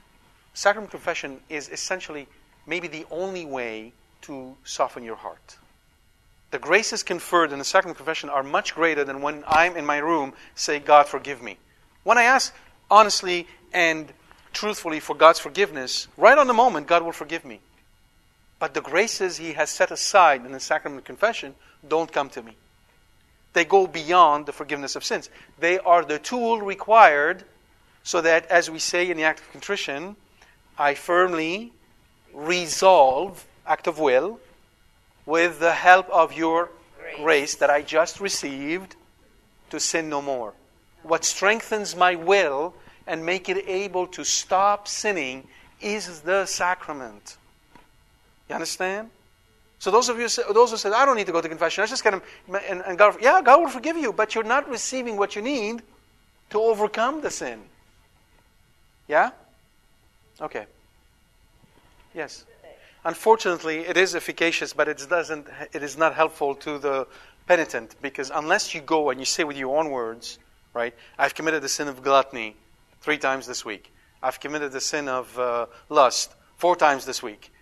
is essentially maybe the only way to soften your heart. The graces conferred in the sacrament of confession are much greater than when I'm in my room, say, God, forgive me. When I ask honestly and truthfully for God's forgiveness, right on the moment, God will forgive me. But the graces He has set aside in the sacrament of confession don't come to me. They go beyond the forgiveness of sins. They are the tool required so that, as we say in the act of contrition, I firmly resolve, act of will, with the help of your grace that I just received, to sin no more. What strengthens my will and make it able to stop sinning is the sacrament. You understand? So those who say, I don't need to go to confession, I just get him, and God, God will forgive you, but you're not receiving what you need to overcome the sin. Yeah? Okay. Yes. Unfortunately, it is efficacious, but it is not helpful to the penitent, because unless you go and you say with your own words, right, I've committed the sin of gluttony 3 times this week. I've committed the sin of lust 4 times this week.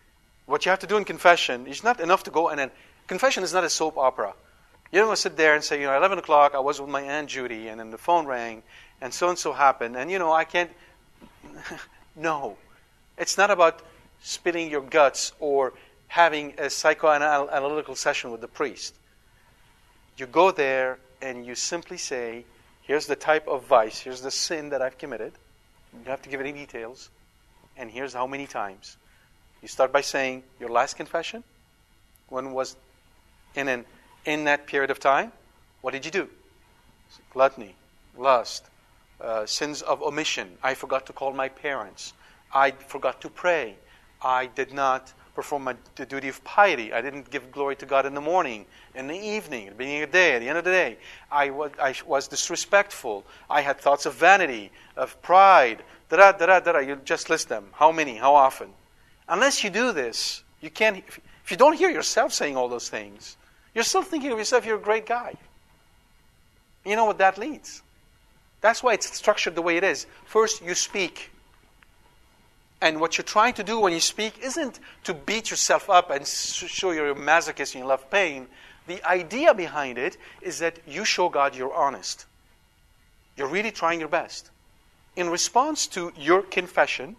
What you have to do in confession, it's not enough to go and then, confession is not a soap opera. You don't want to sit there and say, 11 o'clock, I was with my Aunt Judy, and then the phone rang, and so happened, and I can't. No. It's not about spilling your guts or having a psychoanalytical session with the priest. You go there and you simply say, here's the type of vice, here's the sin that I've committed. You don't have to give any details. And here's how many times. You start by saying, your last confession? When was in that period of time? What did you do? Gluttony, lust, sins of omission. I forgot to call my parents. I forgot to pray. I did not perform the duty of piety. I didn't give glory to God in the morning, in the evening, at the beginning of the day, at the end of the day. I was disrespectful. I had thoughts of vanity, of pride. You just list them. How many? How often? Unless you do this, you can't. If you don't hear yourself saying all those things, you're still thinking of yourself, you're a great guy. You know what that leads? That's why it's structured the way it is. First, you speak. And what you're trying to do when you speak isn't to beat yourself up and show you're a masochist and you love pain. The idea behind it is that you show God you're honest. You're really trying your best. In response to your confession,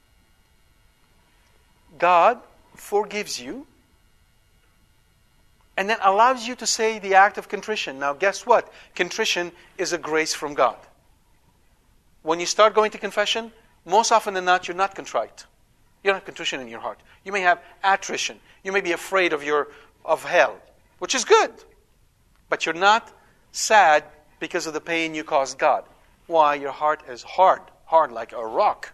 God forgives you and then allows you to say the act of contrition. Now, guess what? Contrition is a grace from God. When you start going to confession, most often than not, you're not contrite. You don't have contrition in your heart. You may have attrition. You may be afraid of hell, which is good. But you're not sad because of the pain you caused God. Why? Your heart is hard like a rock.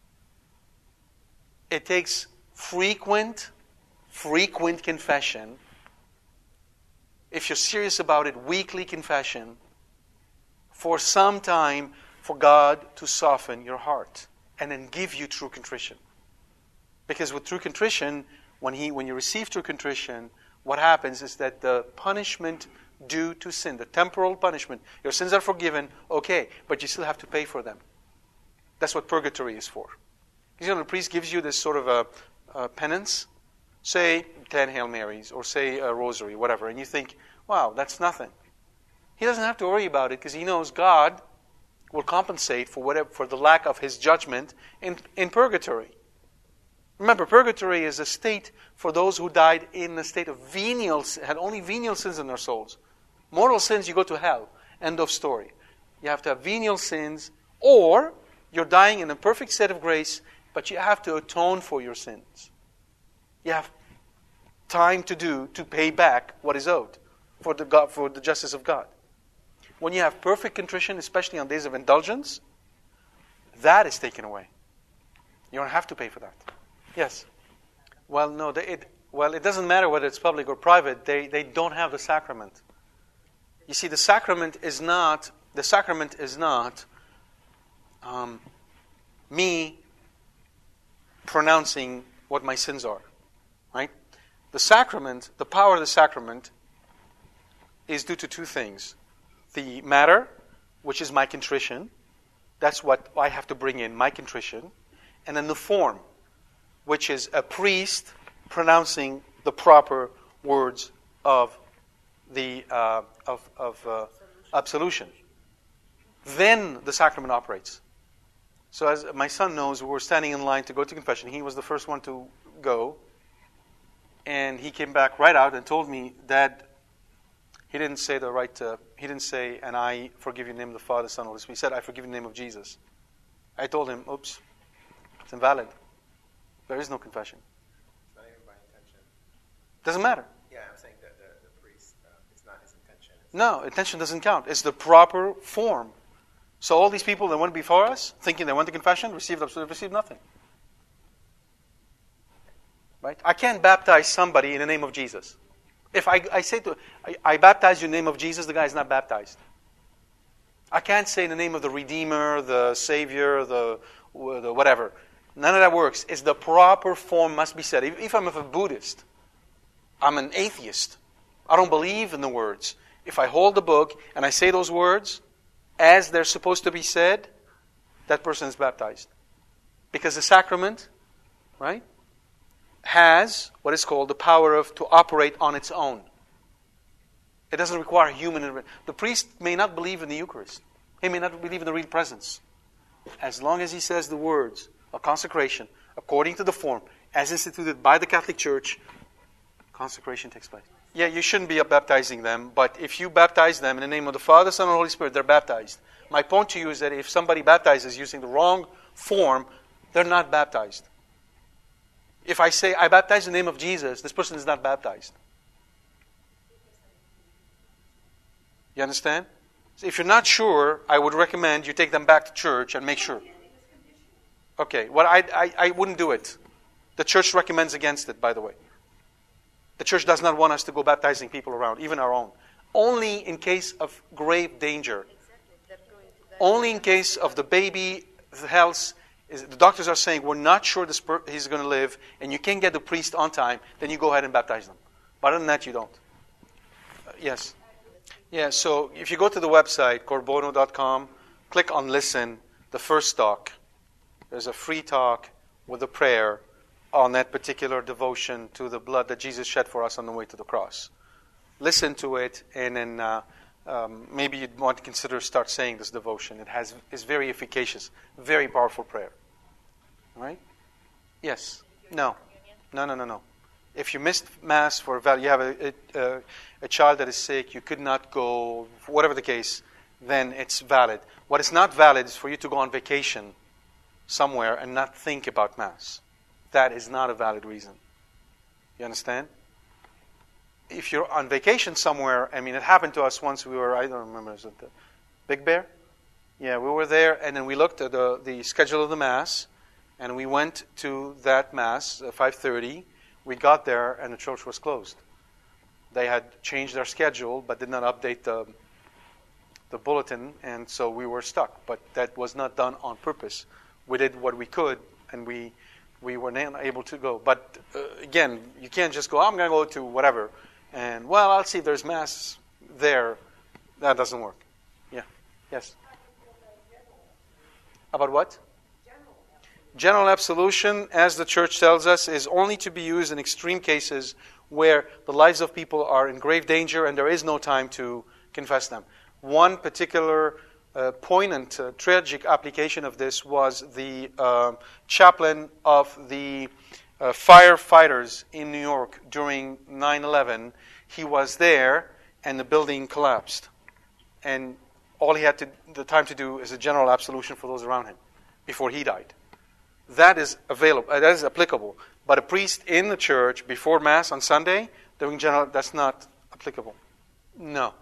It takes frequent confession. If you're serious about it, weekly confession, for some time for God to soften your heart and then give you true contrition. Because with true contrition, when you receive true contrition, what happens is that the punishment due to sin, the temporal punishment, your sins are forgiven, okay, but you still have to pay for them. That's what purgatory is for. The priest gives you this sort of a penance, say 10 Hail Marys, or say a rosary, whatever, and you think, wow, that's nothing. He doesn't have to worry about it because he knows God will compensate for the lack of his judgment in purgatory. Remember, purgatory is a state for those who died in the state of had only venial sins in their souls. Mortal sins, you go to hell. End of story. You have to have venial sins, or you're dying in a perfect state of grace, but you have to atone for your sins. You have time to pay back what is owed for the justice of God. When you have perfect contrition, especially on days of indulgence, that is taken away. You don't have to pay for that. Yes? Well, no. It doesn't matter whether it's public or private. They don't have the sacrament. You see, the sacrament is not me pronouncing what my sins are. Right? The sacrament, the power of the sacrament, is due to two things. The matter, which is my contrition, that's what I have to bring in, my contrition. And then the form, which is a priest pronouncing the proper words of the absolution. Then the sacrament operates. So as my son knows, we were standing in line to go to confession. He was the first one to go. And he came back right out and told me, Dad, he didn't say he didn't say, and I forgive you in the name of the Father, Son, and Holy Spirit. He said, I forgive you in the name of Jesus. I told him, oops, it's invalid. There is no confession. It's not even by intention. Doesn't matter. Yeah, I'm saying that the priest, it's not his intention. No, intention doesn't count. It's the proper form. So all these people that went before us, thinking they went to confession, received nothing. Right? I can't baptize somebody in the name of Jesus. If I say I baptize you in the name of Jesus, the guy is not baptized. I can't say in the name of the Redeemer, the Savior, the whatever. None of that works. It's the proper form must be said. If I'm a Buddhist, I'm an atheist. I don't believe in the words. If I hold the book and I say those words as they're supposed to be said, that person is baptized. Because the sacrament, right? has what is called the power to operate on its own. It doesn't require human intervention. The priest may not believe in the Eucharist. He may not believe in the real presence. As long as he says the words of consecration, according to the form, as instituted by the Catholic Church, consecration takes place. Yeah, you shouldn't be baptizing them, but if you baptize them in the name of the Father, Son, and Holy Spirit, they're baptized. My point to you is that if somebody baptizes using the wrong form, they're not baptized. If I say, I baptize in the name of Jesus, this person is not baptized. You understand? So if you're not sure, I would recommend you take them back to church and make sure. Okay, well, I wouldn't do it. The church recommends against it, by the way. The church does not want us to go baptizing people around, even our own. Only in case of grave danger. Only in case of the baby, the health. The doctors are saying, we're not sure he's going to live, and you can't get the priest on time, then you go ahead and baptize them. But other than that, you don't. Yes. Yeah, so if you go to the website, corbono.com, click on Listen, the first talk. There's a free talk with a prayer on that particular devotion to the blood that Jesus shed for us on the way to the cross. Listen to it, and then maybe you'd want to consider start saying this devotion. It's very efficacious, very powerful prayer. All right? Yes. No. If you missed Mass for you have a child that is sick, you could not go, whatever the case, then it's valid. What is not valid is for you to go on vacation somewhere and not think about Mass. That is not a valid reason. You understand? If you're on vacation somewhere, I mean, it happened to us once. I don't remember, is it the Big Bear? Yeah, we were there, and then we looked at the schedule of the Mass, and we went to that Mass at 5:30. We got there, and the church was closed. They had changed their schedule, but did not update the bulletin, and so we were stuck. But that was not done on purpose. We did what we could, and we were not able to go. But again, you can't just go, I'm going to go to whatever, and, well, I'll see if there's Mass there. That doesn't work. Yeah. Yes. About what? General absolution, as the Church tells us, is only to be used in extreme cases where the lives of people are in grave danger and there is no time to confess them. One particular poignant, tragic application of this was the chaplain of the firefighters in New York during 9/11. He was there and the building collapsed. And all he had the time to do is a general absolution for those around him before he died. That is available. That is applicable. But a priest in the church before Mass on Sunday doing general, that's not applicable. No.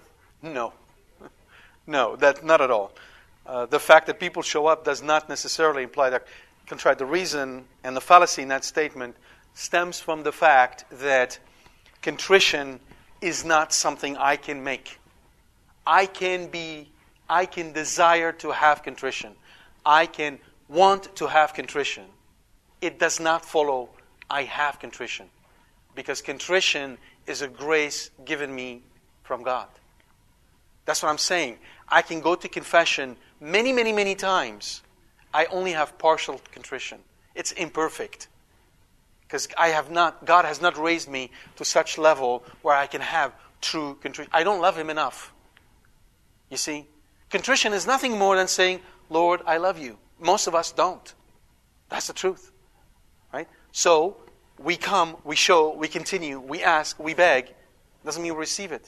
No, that's not at all. The fact that people show up does not necessarily imply that contrite. The reason and the fallacy in that statement stems from the fact that contrition is not something I can make. I can desire to have contrition. I can want to have contrition. It does not follow I have contrition. Because contrition is a grace given me from God. That's what I'm saying. I can go to confession many times. I only have partial contrition. It's imperfect. Because God has not raised me to such level where I can have true contrition. I don't love Him enough. You see? Contrition is nothing more than saying, Lord, I love you. Most of us don't. That's the truth. Right? So, we come, we show, we continue, we ask, we beg. Doesn't mean we receive it.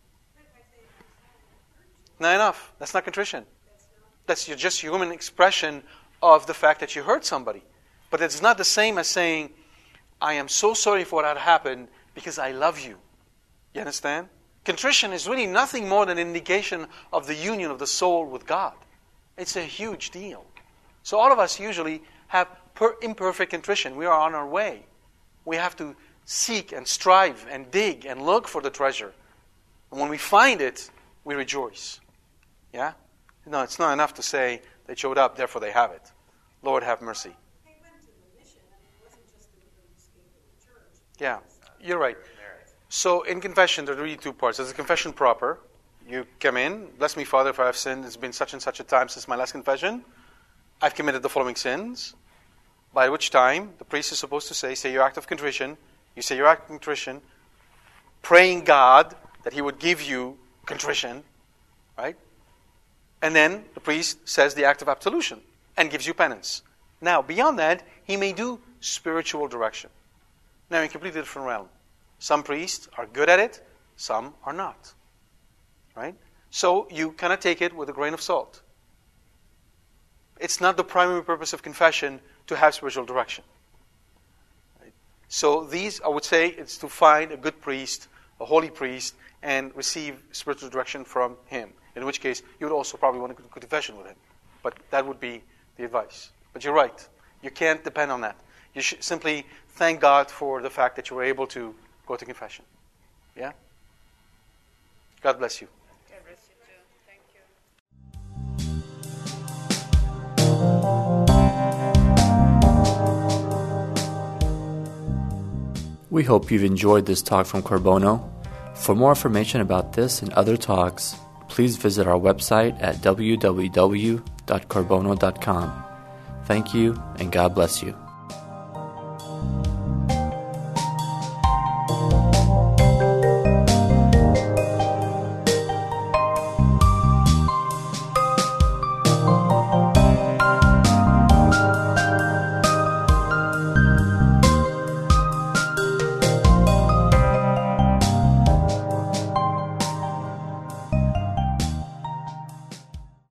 Not enough. That's not contrition. That's just human expression of the fact that you hurt somebody. But it's not the same as saying, I am so sorry for what had happened because I love you. You understand? Contrition is really nothing more than an indication of the union of the soul with God. It's a huge deal. So all of us usually have imperfect contrition. We are on our way. We have to seek and strive and dig and look for the treasure. And when we find it, we rejoice. Yeah? No, it's not enough to say they showed up, therefore they have it. Lord, have mercy. They went to the mission. It wasn't just that they escaped the church. Yeah, you're right. So in confession, there are really two parts. There's a confession proper. You come in, bless me, Father, if I have sinned. It's been such and such a time since my last confession. I've committed the following sins. by which time the priest is supposed to say your act of contrition. You say your act of contrition, praying God that He would give you contrition, right? And then the priest says the act of absolution and gives you penance. Now, beyond that, he may do spiritual direction. Now, in a completely different realm. Some priests are good at it, some are not. Right? So you cannot take it with a grain of salt. It's not the primary purpose of confession to have spiritual direction. Right? So these, I would say, it's to find a good priest, a holy priest, and receive spiritual direction from him. In which case, you would also probably want to go to confession with him. But that would be the advice. But you're right. You can't depend on that. You should simply thank God for the fact that you were able to go to confession. Yeah? God bless you. God bless you too. Thank you. We hope you've enjoyed this talk from Corbono. For more information about this and other talks, please visit our website at www.corbono.com. Thank you, and God bless you.